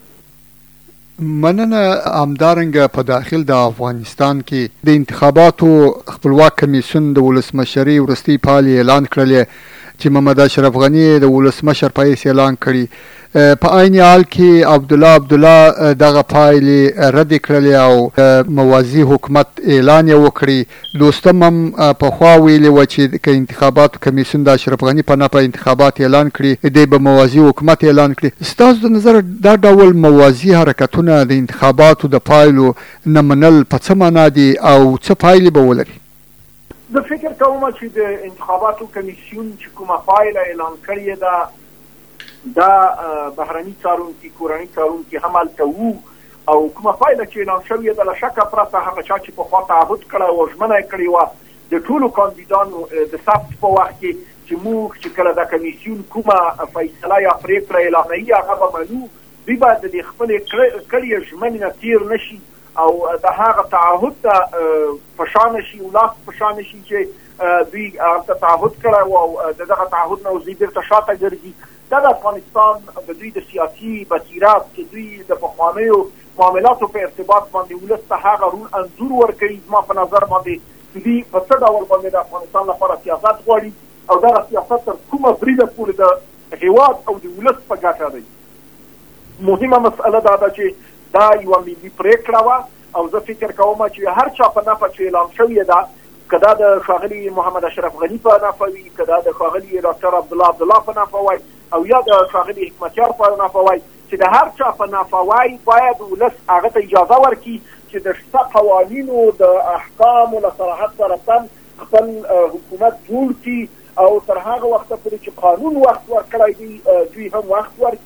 مننه. همدارنګه په داخل د افغانستان کې د انتخاباتو خپلواک کمیسیون د ولسمشرۍ وروستۍ پالې اعلان کړلې چې محمد اشرف غني د ولسمشر په حیث اعلان کړي. په عین حال کې عبدالله عبدالله دغه پایلې رد کړلې او موازي حکومت اعلان یې وکړي. دوستم هم پخوا ویلې وه چې که انتخاباتو کمیسیون د اشرف غني په نفع انتخابات اعلان کړي دی به موازي حکومت اعلان کړي. ستاسو د نظر دا ډول موازي حرکتونه د انتخاباتو د پایلو نه منل په څه معنا دي او څه پایلې به ولري؟ زه فکر کوم چې د انتخاباتو کمیسیون چې کومه پایله اعلان کړې ده دا بهرني څارونکي کورني څارونکي هم هلته وو او کومه پایله چې اعلان شوې ده له شکه پرته هغه چا چې پخوا تعهد کړی او ژمنه یې کړې وه د ټولو کاندیدانو د ثبت په وخت کې چې موږ چې کله د کمیسیون کومه فیصله یا پرېکړه اعلانوي هغه به منو. دوی باید د دې خپلې کړې ژمنې نه تېر نه شي او د هغه تعهد ته په شا نه شي او لاس په شا نه شي چې دوی هلته تعهد کړی و او د دغه تعهد نه اوس دوی بېرته شاته ګرځي. دا د افغانستان د دوی د سیاسي بصیرت چې دوی د پخوانیو معاملاتو په ارتباط باندې ولس ته هغه رول انځور ورکوي. زما په نظر باندې چې دوی په څه ډول باندې د افغانستان لپاره سیاست غواړي او دغه سیاست تر کومه بریده پورې د هېواد او د ولس په ګټه دی. مهمه مسئله دا ده چې دا یوه ملي پرېکړه وه او زه فکر کوم چې هر چا په نفع چې اعلان شوې ده، که دا د ښاغلي محمد اشرف غني په نفع وي، که دا د ښاغلي ډاکټر عبدالله عبدالله په نفع وای او یا د ښاغلي حکمتیار په نفع وای، چې د هر چا په نفع وای باید ولس هغه ته اجازه ورکړي چې د شته قوانینو د احکامو له صراحت سره سم خپل حکومت جوړ کړي او تر هغه وخته پورې چې قانون وخت ورکړی دی دوی هم وخت ورکړي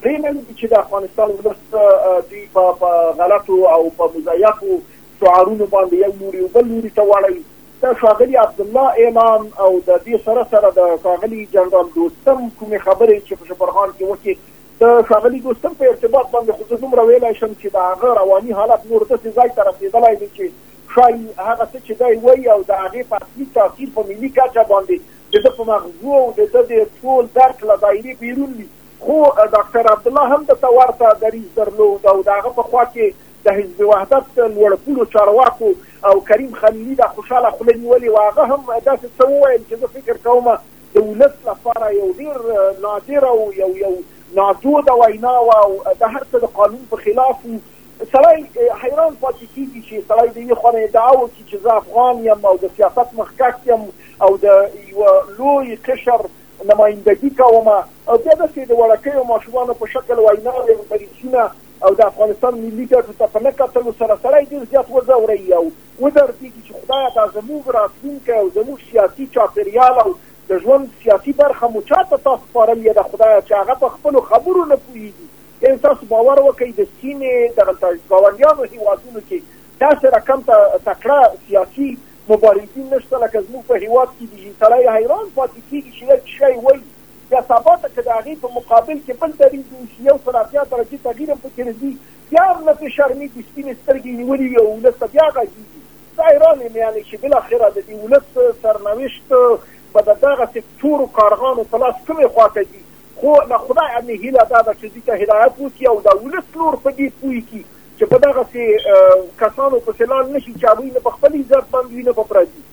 پرې نه وي چې د افغانستان ولس دوی په غلطو او په مزیفو شعارونو باندې یو لوري او بل لوري ته واړوي. د ښاغلي عبدالله اعلان او د دې سره سره د ښاغلي جنرال دوستم کومې خبرې چې په شبرغان کې وکړې د ښاغلي دوستم په ارتباط باندې خو زه دومره ویلی شم چې د هغه رواني حالت نور داسې ځای ته رسېدلی دی چې ښایي هغه څه چې دی وایي او د هغې په اصلي تاثیر په ملي کچه باندې د ده په مغزو او د ده د ټول درک له دایرې بیرون وي. خو ډاکټر عبدالله هم دته ورته دریځ درلود او د هغه په خوا کې د حزب وحدت لوړپوړو چارواکو او کریم خلیلي د خوشحاله خوله نیولې وه. هغه هم داسې څه وویل چې زه فکر کوم د ولس لپاره یو ډېر نادره او یو یو نادوده وینا وه او د هر څه د قانون په خلاف و. سړی حیران پاتې کېږي چې سړی د یوې خوا نه ادعا وکړي چې زه افغان یم او د سیاست مخکښ یم او د یوه لوی قشر نمایندګي کوم او بیا داسې د وړکیو ماشومانو په شکل ویناوې او دریځونه او د افغانستان ملي ګټو ته په نه کتلو سره سړی ډېر زیات وځوروي او ودردېږي چې خدایه دا زموږ راتلونکی او زموږ سیاسي چاپېریال او د ژوند سیاسي برخه مو چاته تا سپارلې ده خدایه چې هغه په خپلو خبرو نه پوهېږي. یعنې تاسو باور وکړئ د سیمې دغلته ګاونډیانو هېوادونو کې داسې رقم ته تکړه سیاسي مبارزین نشته لکه زموږ په هېواد کې دي چې سړی حیران پاتې کېږي چې یو شی وایي بیا سبا ته که د هغې په مقابل کې بل دریځ وشي یو سل اتیا درجې تغییر هم پکې راځي بیا هم نه پرې شرمېږي سپینې سترګې نیولې وي او ولس ته بیا غږېږي. زه حیران یم یعنې چې بالاخره د دې ولس سرنوشت به د دغسې تورو کارغانو په لاس کومې خوا ته ځي. خو له خدایه مې هیله دا ده چې دوی ته هدایت وکړي او د ولس نور په دې پوه کړي چې په دغسې کسانو پسې لاړ نه شي چې هغوی نه په خپل عزت باندې وي نه په پردي.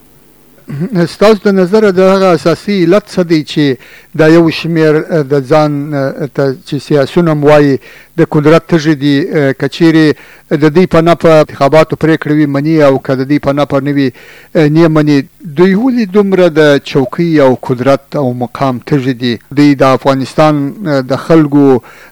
ستاسو د نظره د هغه اساسي علت څه دی چې دا یو شمېر د ځان ته چې سیاسونه م وایي د قدرت تږي دي که چیرې د دوی په نفع انتخاباتو پرېکړې وي مني او که د دوی په نفع نه وي نه مني دوی ولې دومره د چوکۍ او قدرت او مقام تږي دي؟ دوی د افغانستان د خلکو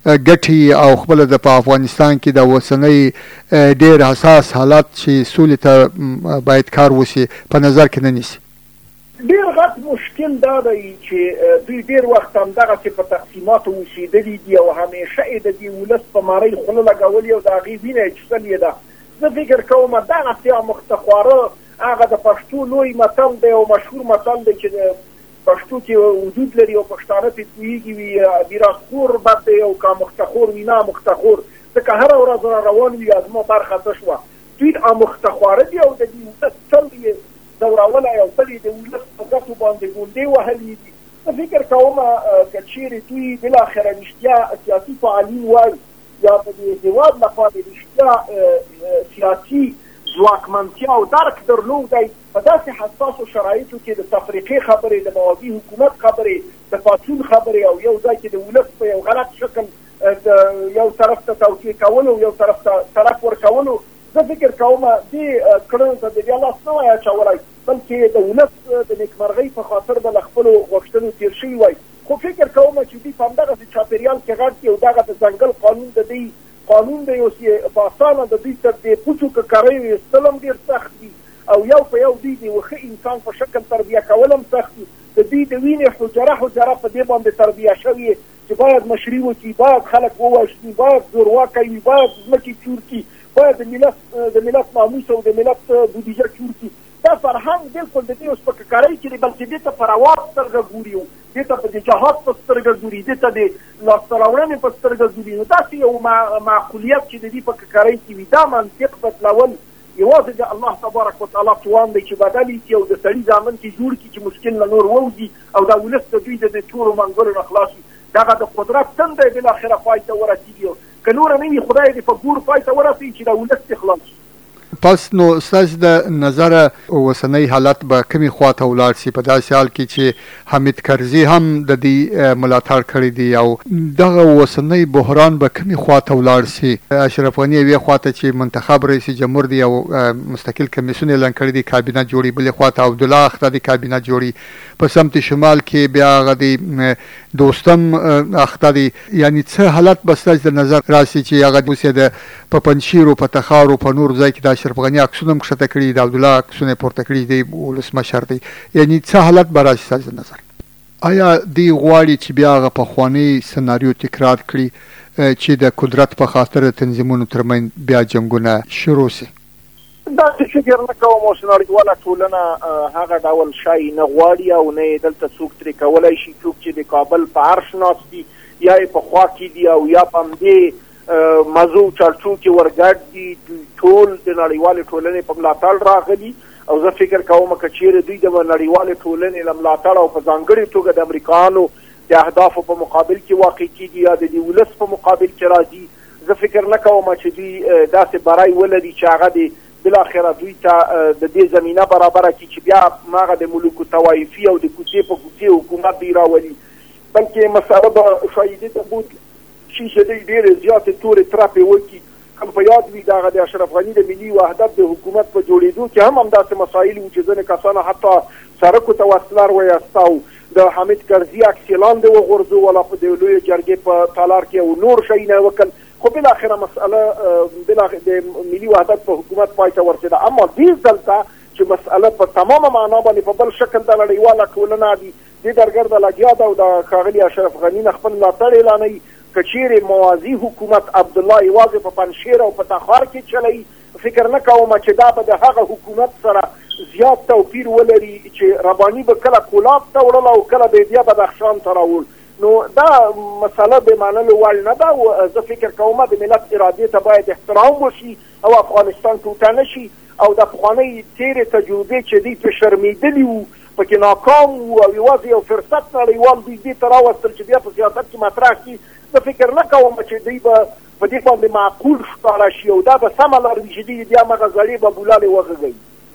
ګټې او خپله د په افغانستان کې د اوسنۍ ډېر حساس حالات چې سولې ته باید کار وشي په نظر کې نه نیسي. ډېر غټ مشکل دا دی چې دوی ډېر وخت همدغسې په تقسیماتو اوسېدلي دي او همیشه یې د دې ولس په مارۍ خوله لګولې او د هغې وینه یې چښلې ده. زه فکر کوم دغسې مختخواره هغه د پښتو لوی متل دی او مشهور متل دی چې د پښتو کې وجود لري او پښتانه پرې پوهېږي وي میراثخور بد دی او که مختخور وي نه مختخور ځکه هره ورځ را روان وي زما برخه څه شوه. دوی مختخواره دي او د دې ولس تل یې دورولی او تل یې د ولس په ګټو باندې ګونډې وهلي دي. زه فکر کوم که چیرې دوی بالاخره رښتیا سیاسي فعالین وایي یا د دې هېواد لپاره رښتیا سیاسي ځواکمنتیا او درک درلودی په داسې حساسو شرایطو کې د تفریقې خبرې د موازي حکومت خبرې د پاڅون خبرې او یو ځای کې د ولس په یو غلط شکل د یو طرف ته توجیه کولو یو طرف ته طرف ورکولو زه فکر کوم دې کړنو ته د بیا لاس نه وای اچولی بلکې د ولس د نیکمرغۍ په خاطر به له خپلو غوښتنو تېر شوي وای. خو فکر کوم چې دوی په همدغسې چاپېریال کې غټ دي او دغه د ځنګل قانون د دوی قانون دی اوس یې په اسانه د دوی تر دې پوڅو ککریو ایستل هم ډېر سخت دي او یو په یو دوی د یوه ښه انسان په شکل تربیه کول هم سخت دي. د دوی د وینې حجره حجره په دې باندې تربیه شوې چې باید مشري وکړي باید خلک ووژني باید زورواکی وي باید ځمکې چور کړي باید د ملت د ملت ناموس او د ملت بودیجه چور کړي. دا فرهنګ بالکل د دې اوس په ککرۍ کې دی بلکې دې ته په روا سترګه ګوري او دې ته په د جهاد په سترګه ګوري دې ته د لاسته راوړنې په سترګه ګوري. نو داسې یو معقولیت چې د دې په ککرۍ کې وي دا منطق بدلول یوازې د الله تبارک وتعالی توان دی چې بدل کړي او د سړي زامن کې جوړ کړي چې مشکل نه نور ووځي او دا ولس د دوی د تورو منګلو نه خلاص وي. دغه د قدرت تنده یې بالاخره پای ته ورسېږي که نوره نه وي خدای دې په ګور پای ته ورسوي چې دا ولس دې خلاص شي. پس نو ستاسو د نظره اوسنی حالت به کومې خوا ته ولاړ شي په داسې حال کې چې حمید کرزي هم د دې ملاتړ کړی دی او دغه اوسنی بحران به کومې خوا ته ولاړ شي؟ اشرف غني یوې خوا ته چې منتخب رئیس جمهور دی او مستقل کمیسیون اعلان کړی دی کابینه جوړي بلې خوا ته عبدالله اخته دی کابینه جوړي په سمت شمال کې بیا هغه دی دوستم اخته دی. یعنی څه حالت به ستاسو د نظر راشي چې هغه اوسې د په پنجشیر او په تخار او په نور ځای کې د اشرف غني عکسونه هم ښکته کړي د عبدالله عکسونه یې پورته کړي دی ولسمشر دی. یعنی څه حالت به راشي ستاسو د نظر؟ آیا دی غواړي چې بیا هغه پخواني سناریو تکرار کړي چې د قدرت په خاطر تنظیمونو ترمنځ بیا جنګونه شروع شي؟ دا څه فکر نه کوم او نړیواله ټولنه هغه ډول شی نه غواړي او نه دلته څوک ترې کولی شي. څوک چې د کابل په عرش ناست دي یا یې په خوا کې دي او یا په همدې موضوع چارچو کې ورګډ دي، ټول د نړیوالې ټولنې په ملاتړ راغلي او زه فکر کوم که چیرې دوی د نړیوالې ټولنې له ملاتړ او په ځانګړې توګه د امریکایانو د اهدافو په مقابل کې واقع کېږي یا د دې ولس په مقابل کې راځي، زه فکر نه کوم چې دوی داسې برای ولري چې هغه د بالاخره دوی ته د دې زمینه برابره کړي چې بیا هغه د ملوک طوایفي او د کوڅې په کوڅې حکومت دوی راولي. بلکې مسأله به ښایي دې ته بود شي چې دوی ډېرې زیاتې تورې ترپې وکړي. کوم په یاد وي د هغه د اشرف غني د ملي وحدت د حکومت په جوړېدو کې هم همداسې مسایل وو چې ځینې کسانو حتی سړکو ته وسله ورایسته او د حامد کرزي عکس یې لاندې وغورځو ولا په د لویې جرګې په تالار کې او نور شیونه وکړل، خو بالاخره مسأله بالاخره د ملي وحدت په حکومت پای ته ورسېده. اما دې ځل چې مسأله په تمامه معنا باندې په بل شکل د نړیواله ټولنه دي دې درګرده لګیا ده او د ښاغلي اشرف غني نه خپل ملاتړ اعلانوي. که چیرې موازي حکومت عبدالله یوازې په پنجشیر او په تخار کې چلوي، فکر نه کوم چې دا به د هغه حکومت سره زیات توپیر ولري چې رباني به کله کولاب ته وړل او کله به بیا بدخشان ته راوړ. نو دا مسله به منلو وړ نه ده او زه فکر کوم د ملت ارادې ته باید احترام وشي او افغانستان ټوټه نه شي او د پخوانۍ تېرې تجربې چې دوی پرې شرمېدلي وو پکې ناکام وو او یوازې یو فرصت نړیوال دوی دې ته راوستل چې بیا په سیاست کې مطرح کړي. زه فکر نه کوم چې دوی به په دې باندې معقول ښکاره شي او دا به سمه لار وي چې دوی بیا هغه زړې ببولالې وغږوي.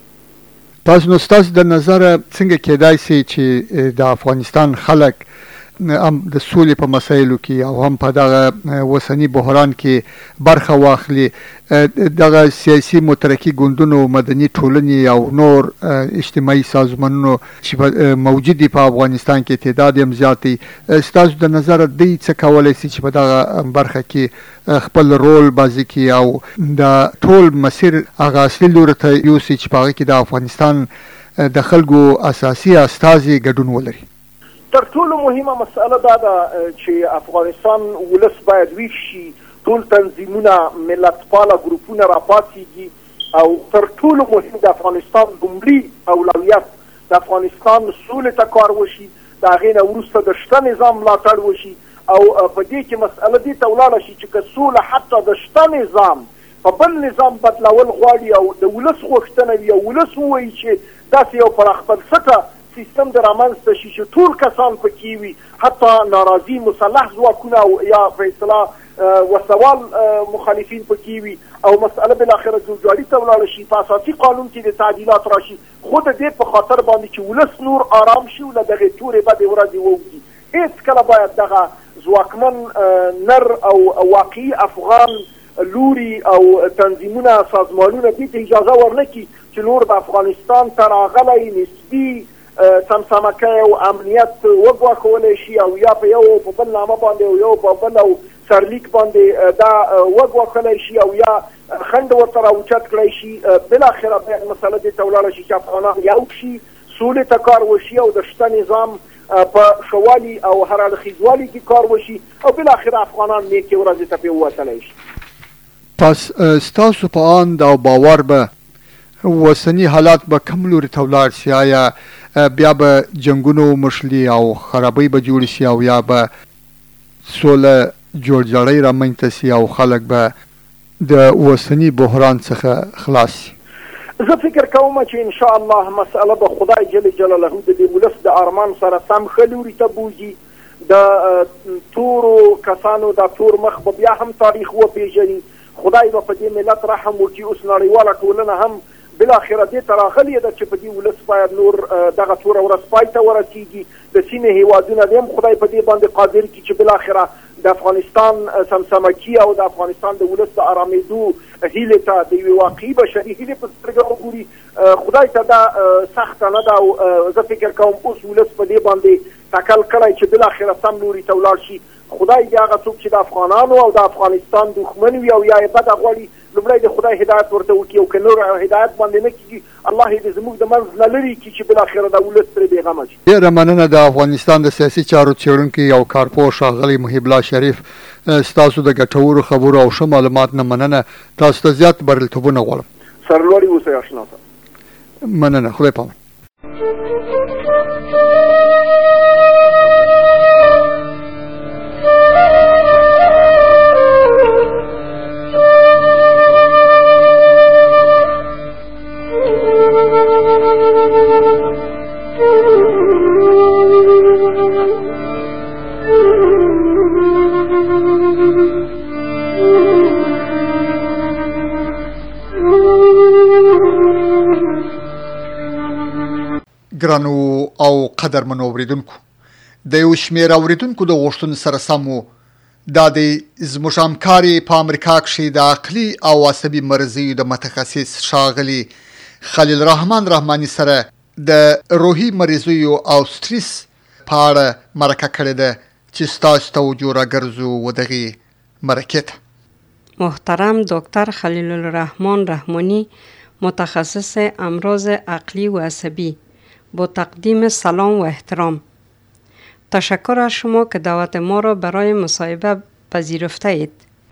تاسو نو ستاسو د نظره څنګه کېدای شي چې د افغانستان خلک هم د سولې په مسایلو کې او هم په دغه اوسني بحران کې برخه واخلي؟ دغه سیاسي مترقي ګوندونو، مدني ټولنې او نور اجتماعي سازمانونو چې موجود دي په افغانستان کې تعداد هم زیات دی، ستاسو د نظره دوی څه کولی شي چې په دغه برخه کې خپل رول بازي کړي او د ټول مسیر هغه اصلي لوري ته یوسي چې په هغه کې د افغانستان د خلکو اساسي استازي ګډون ولري؟ تر ټولو مهمه مسأله دا ده چې افغانستان ولس باید ویښ شي، ټول تنظیمونه ملتپاله ګروپونه راپاڅېږي او تر ټولو مهم د افغانستان لومړي اولویت د افغانستان سولې ته کار وشي، د هغې نه وروسته د شته نظام ملاتړ وشي او په دې کې مسأله دې ته ولاړه شي چې که سوله حتی د شته نظام په بل نظام بدلول غواړي او د ولس غوښتنه وي او ولس ووایي چې داسې یو پراخ بنسټه سیستم د رامنځته شي چې ټول کسان پکې وي، حتی ناراضي مسلح ځواکونه او یا په اصطلاح وسوال مخالفین پکې وي او مسأله بالاخره جوړجاړي ته ولاړه شي، په اساسي قانون کې د تعدیلات راشي، خو د دې په خاطر باندې چې ولس نور آرام شي او له دغې تورې بدې ورځې ووځي. هېڅکله باید دغه ځواکمن نر او واقعي افغان لوري او تنظیمونه سازمانونه دې ته اجازه ورنه کړي چې نور د افغانستان ته راغلی نسبي سمسمکۍ او امنیت وګواښولی شي او یا په یو په بل نامه باندې او یو په بل او سرلیک باندې دا وګواښلی شي او یا خنډ ورته راوچت کړی شي. بالاخره باید مسله دې ته ولاړه شي چې افغانان یو شي، سولې ته کار وشي او د شته نظام په ښوالي او هر اړخیزوالي کې کار وشي او بالاخره افغانان نیکې ورځې ته پرې ووتلی شي. پس ستاسو په اند او باور به اوسني حالات به کوم لوري ته ولاړ شي؟ آیا بیا به جنګونو مشلي او خرابۍ به جوړ شي او یا به سوله جوړجاړی رامنځته شي او خلک به د اوسني بحران څخه خلاص شي؟ زه فکر کوم چې ان شاء الله مسأله به خدای جل جلاله د دې ولس د ارمان سره سم ښه لوري ته بوځي. د تورو کسانو د تور مخ به بیا هم تاریخ وپېژني، خدای به په دې ملت رحم وکړي. اوس نړیواله ټولنه هم بالاخره دې ته راغلې ده چې په دې ولس باید نور دغه توره ورځ پای ته ورسېږي. د سیمې هېوادونه دې هم خدای په دې باندې قادر کړي چې بالاخره د افغانستان سمسمکي او د افغانستان د ولس د ارامېدو هیلې ته د یوې واقعي بشري هیلې په سترګه وګوري. خدای ته دا سخته نه ده او زه فکر کوم اوس ولس په دې باندې تکل کړی چې بالاخره سم لوري ته ولاړ شي. خدای دې هغه څوک چې د افغانانو او د افغانستان دښمن وي او یا یې بده غواړي لومړی د خدای هدایت ورته وکړي او که نور هدایت باندې نه کېږي الله دې زموږ د منځ نه لرې کړي چې بالاخره دا ولس پرې بېغمه شي. ډېره مننه. د افغانستان د سیاسي چارو څېړونکي او کارپوه ښاغلی محب الله شریف، ستاسو د ګټورو خبرو او ښه معلومات نه مننه. تاسو ته زیات بریالیتوبونه غواړم. سرلوړي اوسئ اشنا صاحب. مننه. خدای پامان. ګرانو او قدرمنو اوریدونکو، د یو شمېر اوریدونکو د غوښتنو سره سم وو دا د زموږ همکاري په امریکا کښې د عقلي او عصبي مرضیو د متخصص ښاغلي خلیل الرحمن رحماني سره د روحي مرضیو او سټریس په اړه مرکه کړې ده چې ستاسو توجه راګرځو و دغې مرکې ته. محترم دکتر خلیل الرحمن رحمانی، متخصص امراض عقلی و عصبی، با تقدیم سلام و احترام. تشکر از شما که دعوت ما را برای مصاحبه پذیرفته اید.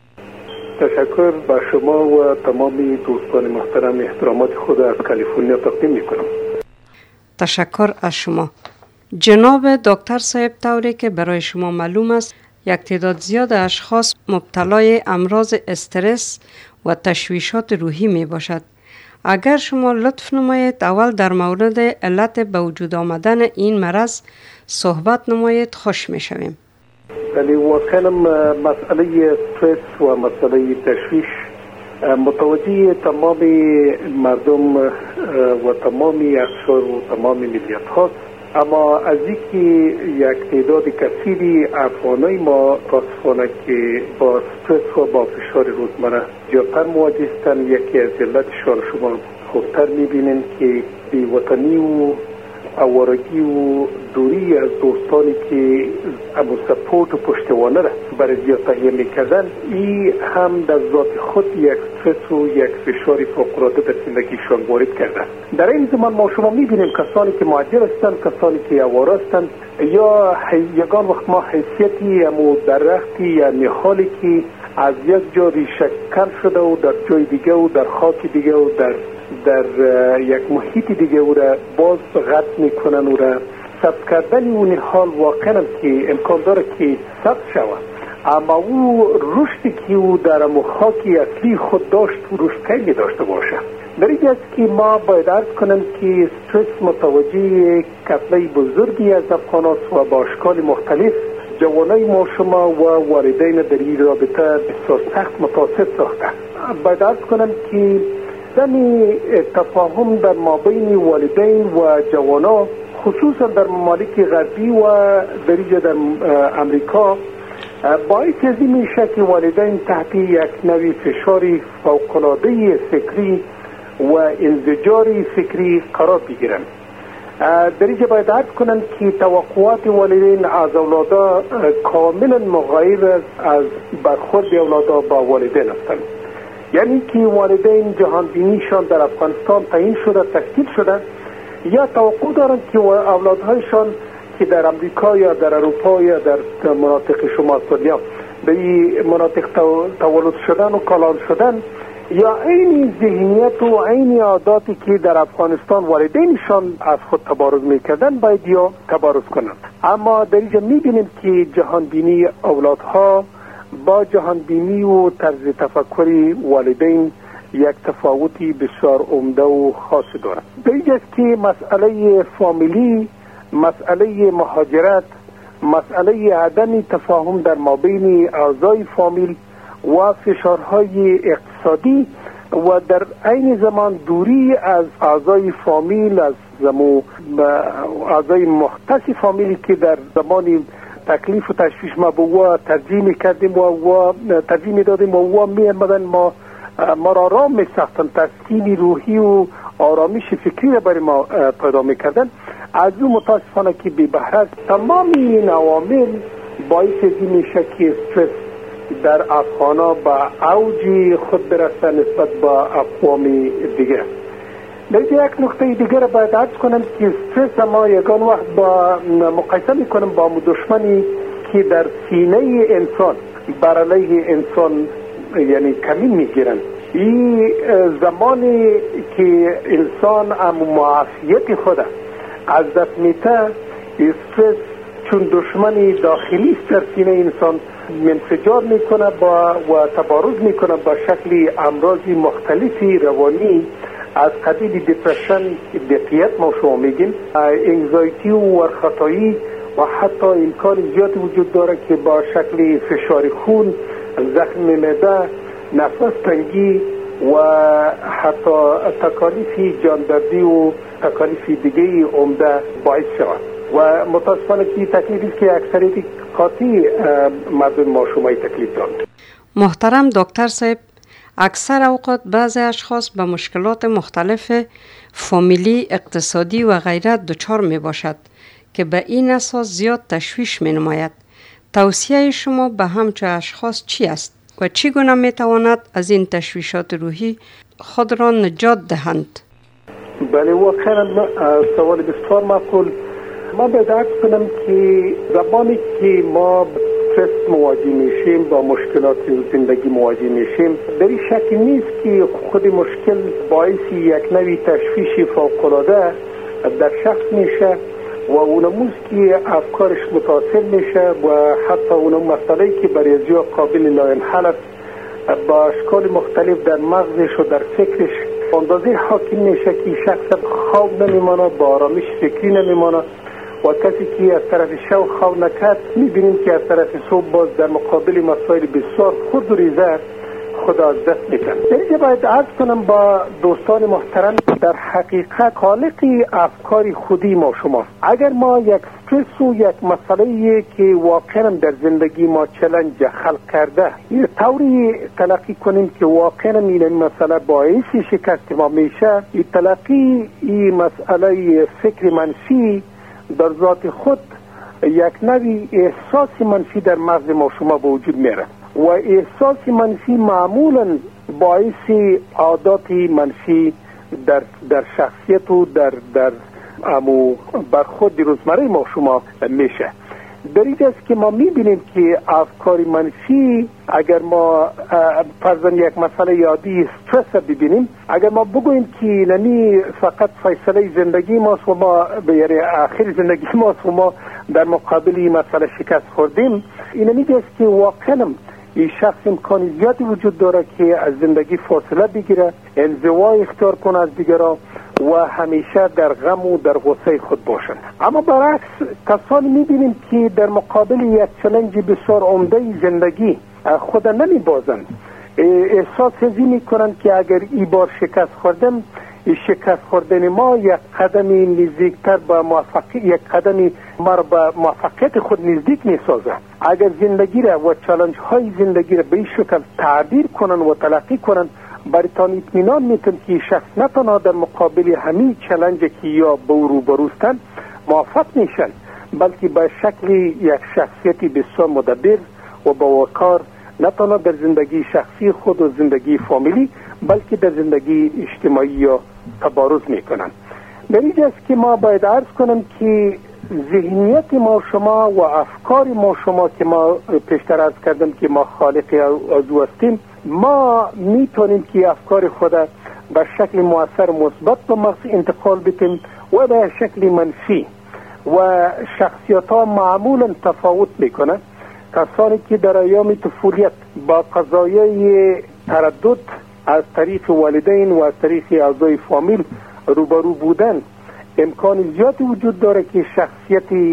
تشکر به شما و تمامی دوستان محترم احترامات خود از کالیفرنیا تقدیم میکنم. تشکر از شما. جناب دکتر صاحب، طوری که برای شما معلوم است یک تعداد زیاد اشخاص مبتلای امراض استرس و تشویشات روحی می باشد. اگر شما لطف نمایید اول در مورد علت به وجود آمدن این مرض صحبت نمایید، خوش می شویم. ولی واقعا مسئله استرس و مسئله تشویش متوجه تمام مردم و تمامی اقشار و تمام ملیت هاست، اما از اینکه یک تعداد کثیری افغانای ما متاسفانه که با استرس و با فشار روزمره زیادتر مواجه هستند، یکی از علتشان شما خوبتر میبینین که بی‌وطنی و آوارگی و دوری از دوستانی که امو سپورت و پشتوانه را برای زیاد تهیه میکردن، این هم در ذات خود یک استرس و یک فشار فوق‌العاده در زندگیشان وارد کرده. در این زمان ما شما میبینیم کسانی که مهاجر هستند، کسانی که آواره هستند، یا یگان وقت ما حیثیتی امو درختی یا نهالی که از یک جا ریشه کن شده و در جای دیگه و در خاک دیگه و در در یک محیط دیگه او را باز غط میکنن و را ثبت کردن اون حال واقعا که امکان داره که ثبت شود، اما او رشدی که او در خاکی اصلی خود داشت و رشد خیلی داشته باشه. در این است که ما باید عرض کنم که استرس متوجه کتله بزرگی از افغان است و با اشکال مختلف جوانای ما شما و والدین در این رابطه بسیار سخت متاثر ساخته. باید عرض کنم که دمی تفاهم در مابین والدین و جوانا خصوصا در ممالک غربی و درجه در امریکا باعث از این میشه که والدین تحت یک نوع فشار فوق‌العاده فکری و انزجار فکری قرار بگیرند. در اینجا باید عرض کنند که توقعات والدین از اولادا کاملا مغایر از برخورد اولادا با والدین هستند. یعنی که والدین جهانبینیشان در افغانستان تعیین شده، تشکیل شده، یا توقع دارند که اولادهایشان که در امریکا یا در اروپا یا در مناطق شمال استرالیا به این مناطق تولد شدن و کلان شدن، یا این ذهنیت و این عاداتی که در افغانستان والدینشان از خود تبارز میکردن باید یا تبارز کنند. اما در اینجا میبینیم که جهانبینی اولادها با جهانبینی و طرز تفکر والدین یک تفاوتی بسیار عمده و خاص دارد. در اینجا است که مسئله فامیلی، مسئله مهاجرت، مسئله عدم تفاهم در مابین اعضای فامیل و فشارهای اقتصادی و در عین زمان دوری از اعضای فامیل، از زمو اعضای مختص فامیلی که در زمان تکلیف و تشویش ما به او ترجیح میکردیم و او ترجیح میدادیم و او میامدن ما ما را آرام میساختن، تسکین روحی و آرامش فکری را برای ما پیدا میکردن. از او متاسفانه که بی بهره تمام این عوامل باعث این میشه که استرس در افغانا به اوج خود برسه نسبت به اقوام دیگه. لیکن یک نکته دیگر باید عرض کنم که استرس ما یگان وقت با مقایسه میکنم با دشمنی که در سینه انسان بر علیه انسان یعنی کمین میگیرن. این زمانی که انسان ام معافیت خود از دست میته، استرس چون دشمنی داخلی در سینه انسان انفجار میکنه با و تبارز میکنه با شکلی امراضی مختلفی روانی از قبیل دیپرشن، دقیقیت ما شما میگیم، انگزایتی و ورخطایی و حتی امکان زیادی وجود داره که با شکل فشار خون، زخم معده، نفس تنگی و حتی تکالیف جاندردی و تکالیف دیگه عمده باعث شود و متاسفانه که تکلیفی که اکثریت قاطی مردم ما شمایی تکلیف دارند. محترم دکتر صاحب، اکثر اوقات بعضی اشخاص به مشکلات مختلف فامیلی، اقتصادی و غیره دچار می باشد که به این اساس زیاد تشویش می نماید. توصیه شما به همچه اشخاص چی است و چگونه می تواند از این تشویشات روحی خود را نجات دهند؟ بله، واقعا سوال بسیار معقول. ما باید عرض کنم که زمانی که ما استرس مواجه میشیم، با مشکلات زندگی مواجه میشیم، در این شک نیست که خود مشکل باعث یک نوی تشویش فوق‌العاده در شخص میشه و اونموز که افکارش متاثر میشه و حتی اونم مسئله که برای زیاد قابل لاینحل است با اشکال مختلف در مغزش و در فکرش اندازه حاکم میشه که شخص خواب نمیمانه، با آرامش فکری نمیمانه و کسی که از طرف شب خواب نکرد میبینیم که از طرف صبح باز در مقابل مسائل بسیار خود و ریزه خود از دست میکنه. اینجا باید عرض کنم با دوستان محترم، در حقیقت خالق افکار خودی ما شما. اگر ما یک استرس و یک مسئله که واقعا در زندگی ما چالش خلق کرده این طوری تلقی کنیم که واقعا این مسئله باعث شکست ما میشه، این تلقی این مسئله فکر منفی در ذات خود یک نوی احساس منفی در مغز ما شما به وجود میاره و احساس منفی معمولا باعث عادات منفی در در شخصیت و در در امو برخورد روزمره ما شما میشه. در این است که ما میبینیم که افکار منفی، اگر ما فرضاً یک مسئله یادی استرس ببینیم، اگر ما بگوییم که نمی فقط فیصله زندگی ماست و ما یعنی آخر زندگی ماست و ما در مقابل این مسئله شکست خوردیم، این نمی است که واقعاً این شخص امکانی زیادی وجود داره که از زندگی فاصله بگیره، انزوا اختیار کنه از دیگران و همیشه در غم و در غصه خود باشند. اما برعکس کسانی میبینیم که در مقابل یک چالش بسیار عمده زندگی خود نمی بازند، احساس هزی میکنند که اگر ای بار شکست خوردم، شکست خوردن ما یک قدمی نزدیکتر به موفقیت، یک قدمی ما را به موفقیت خود نزدیک میسازه. اگر زندگی را و چالش های زندگی را به این شکل تعبیر کنن و تلقی کنن، برایتان اطمینان میتون که شخص نه تنها در مقابل همین چالش که یا به رو بروستن موفق میشن، بلکه به شکل یک شخصیتی بسیار مدبر و با وقار نه تنها در زندگی شخصی خود و زندگی فامیلی بلکه در زندگی اجتماعی یا تبارز میکنن. در این است که ما باید عرض کنم که ذهنیت ما شما و افکار ما شما که ما پیشتر عرض کردم که ما خالق از او هستیم، ما میتونیم که افکار خود به شکل مؤثر مثبت به مغز انتقال بدیم و به شکل منفی و شخصیت ها معمولا تفاوت میکنه. کسانی که در ایام طفولیت با قضایای تردد از طریق والدین و از طریق اعضای فامیل روبرو بودن، امکان زیادی وجود داره که شخصیتی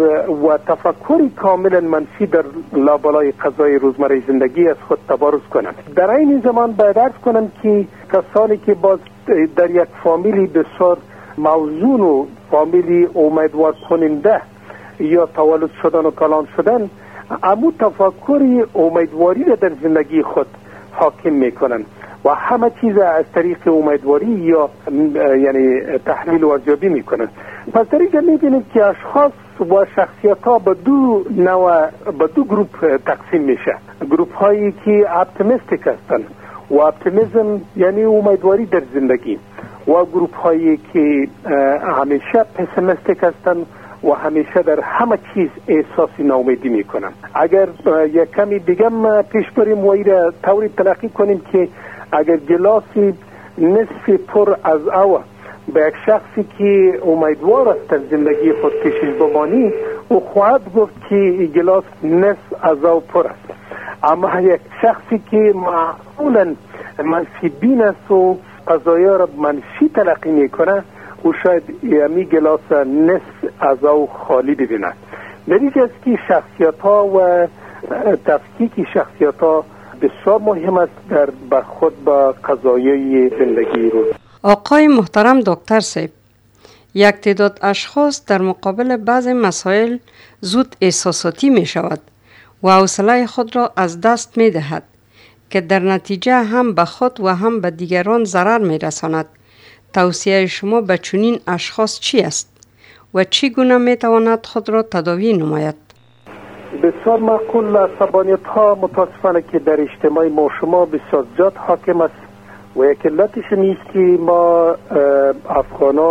و تفکری کاملا منفی در لابلای قضای روزمره زندگی از خود تبارز کنند. در این زمان باید عرض کنم که کسانی که باز در یک فامیلی بسیار موزون و فامیلی امیدوار کننده یا تولد شدن و کلان شدن، امو تفکری امیدواری را در زندگی خود حاکم میکنن و همه چیز از طریق امیدواری یا یعنی تحلیل و ارزیابی میکنن. پس در اینجا میبینیم که اشخاص و شخصیت ها به دو نوع به دو گروپ تقسیم میشه. گروپ هایی که اپتیمیستیک هستند و اپتیمیزم یعنی امیدواری در زندگی، و گروپ هایی که همیشه پسیمیستیک هستند و همیشه در همه چیز احساس ناامیدی میکنن. اگر یک کمی دیگه پیش بریم و ایره طوری تلقی کنیم که اگر گلاسی نصف پر از او به یک شخصی که امیدوار است در زندگی خود کشش بمانی، او خواهد گفت که گلاس نصف از او پر است. اما یک شخصی که معمولا منفی بین است و قضایا را منفی تلقی میکنه، او شاید یمی گلاس نصف از او خالی ببیند. نتیجه است که شخصیت ها و تفکیک شخصیت ها بسیار مهم است در برخورد با قضایای زندگی روز. آقای محترم دکتر صاحب، یک تعداد اشخاص در مقابل بعض مسائل زود احساساتی می شود و حوصله خود را از دست می دهد که در نتیجه هم به خود و هم به دیگران ضرر می رساند. توصیه شما به چنین اشخاص چی است و چگونه می تواند خود را تداوی نماید؟ بسیار معقول. عصبانیت ها متاسفانه که در اجتماع ما شما بسیار زیاد حاکم است و یک علتش نیست که ما افغانا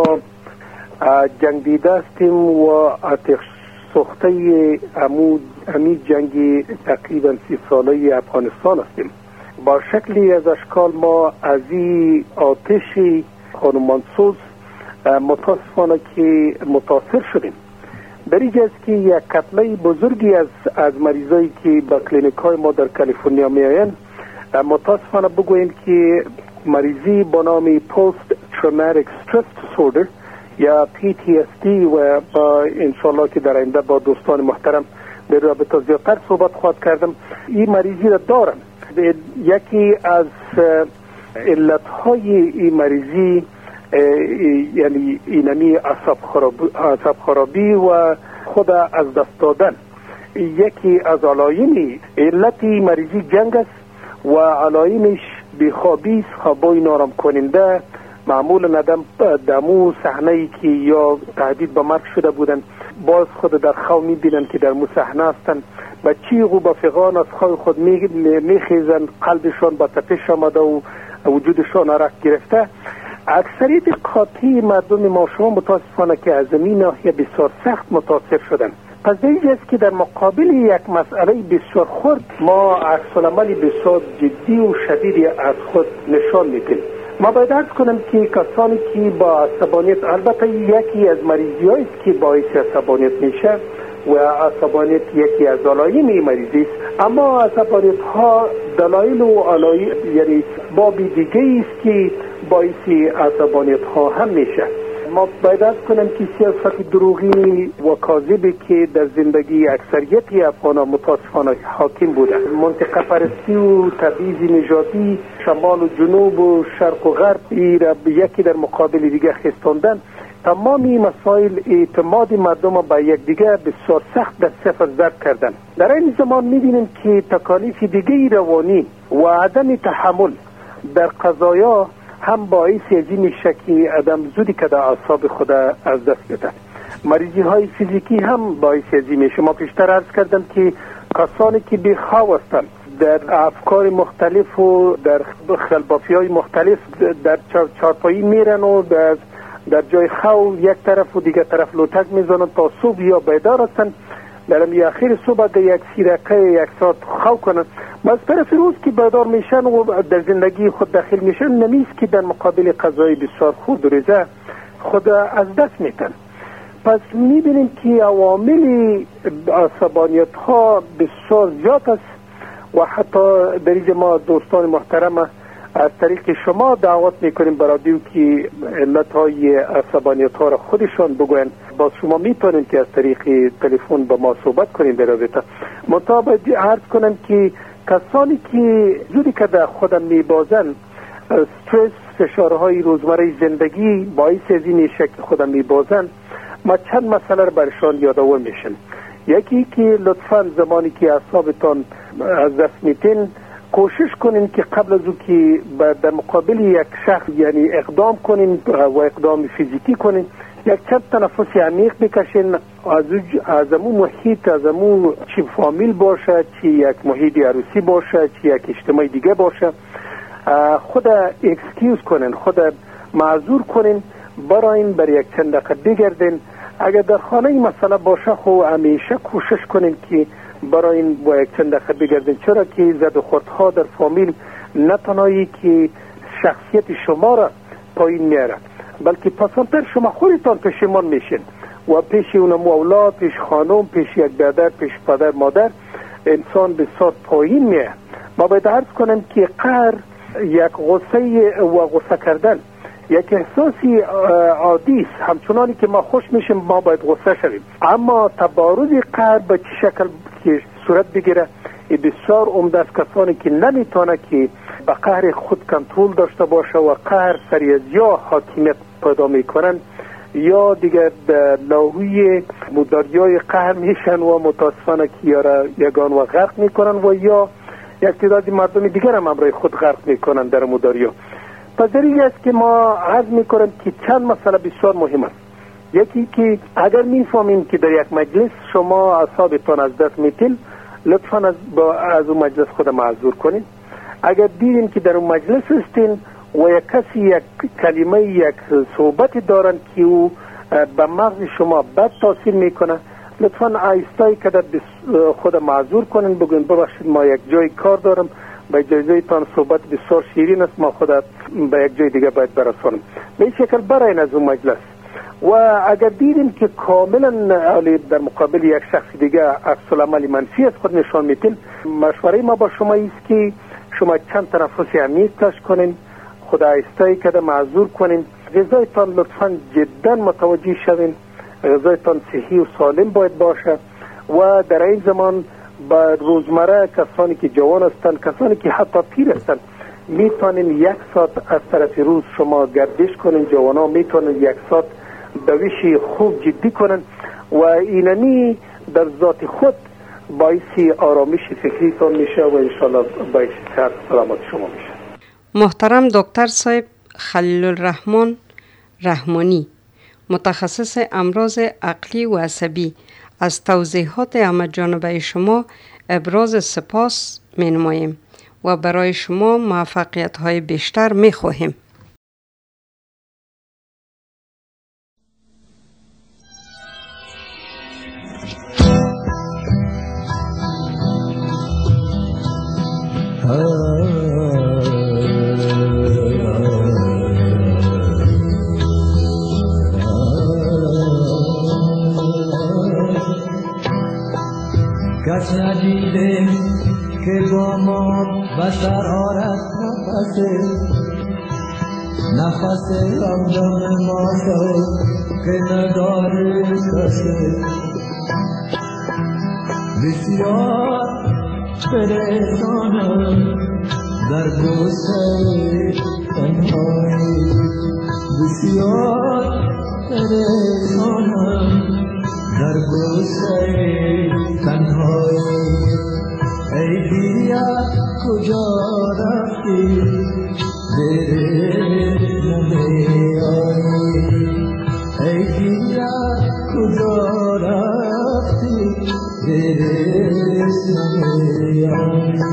جنگ دیده هستیم و آتش سوخته امو امی جنگ تقریبا سی ساله افغانستان هستیم. با شکلی از اشکال ما از این آتش خانمانسوز متاسفانه که متاثر شدیم. در اینجا است که یک کتله بزرگی از از مریضایی که به کلینیک های ما در کالیفرنیا می آیند، متاسفانه بگوییم که مریضی با نام پست تروماتیک استرس دیسوردر یا پی تی اس دی و انشالله که در آینده با دوستان محترم در رابطه زیادتر صحبت خواهد کردم، این مریضی را دارن. یکی از علتهای این مریضی یعنی اینمی عصب خرابی, عصب خرابی و خود از دست دادن. یکی از علائم علتی مریضی جنگ است و علائمش بیخوابی است، خوابای نارم کننده، معمولا آدم دمو صحنه‌ای که یا تهدید به مرگ شده بودن باز خود در خواب می‌بینن که در مو صحنه هستن، و چیغ و بفغان از خواب خود میخیزن، قلبشان با تپش آمده و وجودشان عرق گرفته. اکثریت قاطعی مردم ما شما متاسفانه که از این ناحیه بسیار سخت متاثر شدن. پس دیگه است که در مقابل یک مسئله بسیار خرد ما عکس‌العمل بسیار جدی و شدیدی از خود نشان میدیم. ما باید عرض کنم که کسانی که با عصبانیت، البته یکی از مریضی است که باعث عصبانیت میشه و عصبانیت یکی از علائم مریضی است، اما عصبانیت ها دلایل و علائم یعنی باب دیگه است که باعث عصبانیت ها هم میشه. ما باید عرض کنم که سیاست دروغی و کاذبی که در زندگی اکثریت افغان ها متاسفانه حاکم بوده، منطقه پرستی و تبعیض نژادی، شمال و جنوب و شرق و غرب یکی در مقابل دیگه خستاندن، تمامی مسائل اعتماد مردم به یک دیگه بسیار سخت در صفر ضرب کردن. در این زمان می‌بینیم که تکالیف دیگه روانی و عدم تحمل در قضایا هم باعث ازی میشه که آدم زودی که در اعصاب خود از دست بده. مریضی های فیزیکی هم باعث ازی میشه. ما پیشتر عرض کردم که کسانی که بیخواب هستند در افکار مختلف و در خلبافی های مختلف در چارپایی میرن و در در جای خواب یک طرف و دیگر طرف لوتک میزنن تا صبح یا بیدار هستن، در امی اخیر صبح اگر یک سیرقه یک ساعت خواب کنن، باز طرف روز که بیدار میشن و در زندگی خود داخل میشن، نمیست که در مقابل قضای بسیار خود و رضا خود از دست میتن. پس میبینیم که عوامل عصبانیت ها بسیار زیاد است و حتی در اینجا ما دوستان محترم از طریق شما دعوت میکنیم برای که علت های عصبانیت ها را خودشان بگوین. با شما میتونیم که از طریق تلفن با ما صحبت کنیم در رابطه. مطابق عرض کنم که کسانی که زودی که در خودم میبازن، استرس، فشارهای روزمره زندگی باعث از این میشه که خودم میبازن، ما چند مسئله را برشان یادآور میشن. یکی که لطفاً زمانی که اعصابتان از دست میتین کوشش کنین که قبل از او که در مقابل یک شخص یعنی اقدام کنین و اقدام فیزیکی کنین، یک چند تنفس عمیق بکشین، از از امون محیط، از امون چی فامیل باشه، چی یک محیط عروسی باشه، چی یک اجتماع دیگه باشه، خود اکسکیوز کنین، خود معذور کنین، براین بر یک چند دقیقه بگردین. اگر در خانه مسئله باشه خو همیشه کوشش کنین که براین با یک چند دقیقه بگردین، چرا که زد و خوردها در فامیل نه تنهایی که شخصیت شما را پایین میاره، بلکه پسانتر شما خودتان پشیمان میشین و پیش اونم اولاد، پیش خانم، پیش یک برادر، پیش پدر مادر انسان بسیار پایین میه. ما باید عرض کنم که قهر یک غصه و غصه کردن یک احساسی عادی است، همچنانی که ما خوش میشیم ما باید غصه شویم، اما تبارز قهر به چه شکل که صورت بگیره بسیار عمده است. کسانی که نمیتونه که به قهر خود کنترل داشته باشه و قهر سری از یا حاکمیت پیدا میکنن یا دیگر لاهوی مداریای قهر میشن و متاسفانه که یارا یگان و غرق میکنن و یا یک تعدادی مردم دیگر هم امرای خود غرق میکنن در مداریا. پس در این است که ما عرض میکنم که چند مسئله بسیار مهم است. یکی که اگر میفهمیم که در یک مجلس شما اعصابتان از دست میتین، لطفا از, با از اون مجلس خود معذور کنین. اگر دیدین که در اون مجلس هستین و یک کسی یک کلمه یک صحبت دارن که او به مغز شما بد تاثیر میکنه، لطفا آیستایی که خود معذور کنین، بگوین ببخشید ما یک جای کار دارم، به اجازه تان صحبت بسیار شیرین است، ما خود به یک جای دیگه باید برسانم. به این شکل براین از اون مجلس. و اگر دیدیم که کاملا در مقابل یک شخص دیگه عکس العمل منفی از خود نشان میتین، مشوره ما با شما است که شما چند تنفس عمیق کش کنین، خود آیستایی که معذور کنین، غذایتان لطفا جدا متوجه شوین، غذایتان صحی و سالم باید باشه. و در این زمان با روزمره کسانی که جوان هستند، کسانی که حتی پیر هستند، میتونین یک ساعت از طرف روز شما گردش کنین. جوان ها میتونین یک ساعت دویش خوب جدی کنن و اینمی در ذات خود باعث آرامش فکری تان میشه و انشالله باعث صحت سلامت شما میشه. محترم دکتر صاحب خلیل الرحمن رحمانی، متخصص امراض عقلی و عصبی، از توضیحات همه جانبه شما ابراز سپاس می نماییم و برای شما موفقیت های بیشتر می خواهیم. کس ندیده که با ما بسر آرد نفسه نفس همدم ما شد که نداره کسه بسیار پریشانم در گوشه تنهایی بسیار پریشانم در گوشه تنهایی ای بیا کجا رفتی بره نمیایی ای بیا کجا رفتی بره نمیایی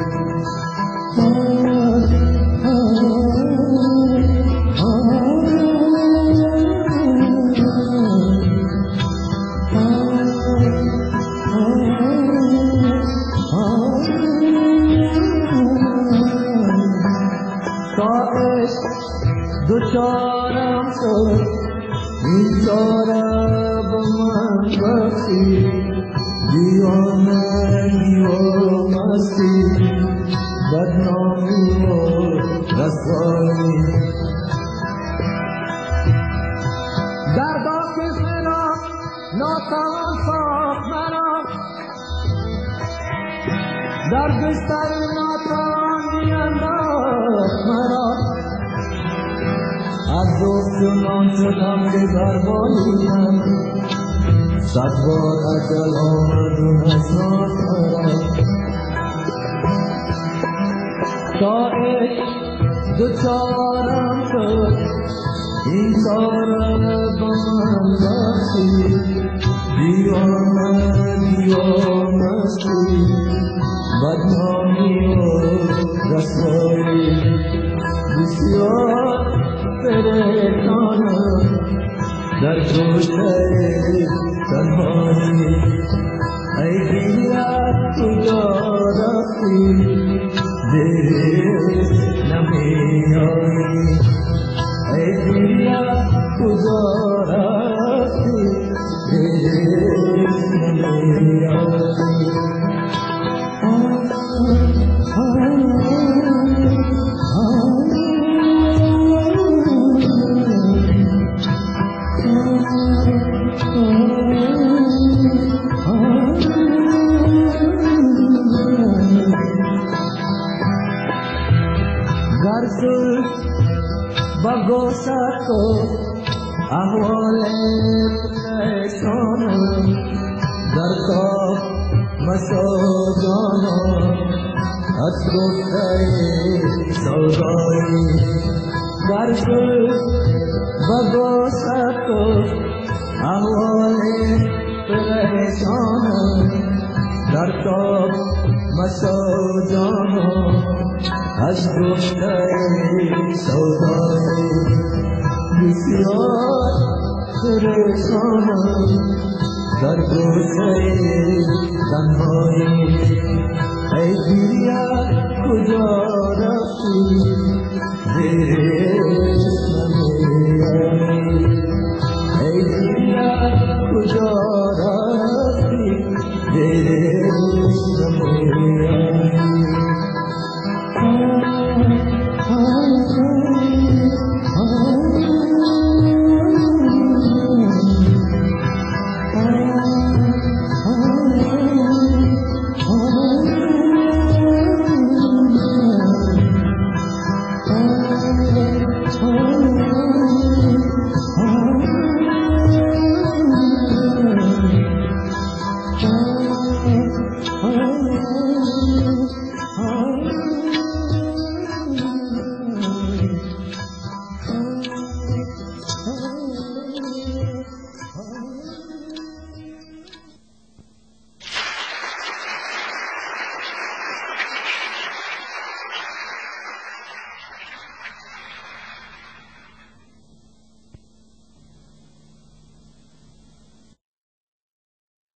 دوچارم شد این چاره به من بخشی دیوانگی و مستی بدنامی و رسوایی دردا کس مرا ناتوان ساخت مرا در بستر ناتوان میانداخت مرا از دوستان شدم که دربانیم صد بار اجل آمد و نشناخت مرا تا عشق دوچارم شد این چاره به من بخشی دیوانه دیوانستی بدنامی و رسوایی بسیار پریشانم در گوشه تنهایی ای دنیا کجا رفتی دیرش نمیایی ای دنیا کجا رفتی دیرش نمیایی Bagosato ahwale peshona darko masojana asgotai saudai darko bagosato ahwale peshona darko masojana asgotai saudai بسیار پریشانم در گوشه تنهایی ای دنیا کجا رفتی دیرش نمیایی ای دنیا کجا رفتی دیرش نمیایی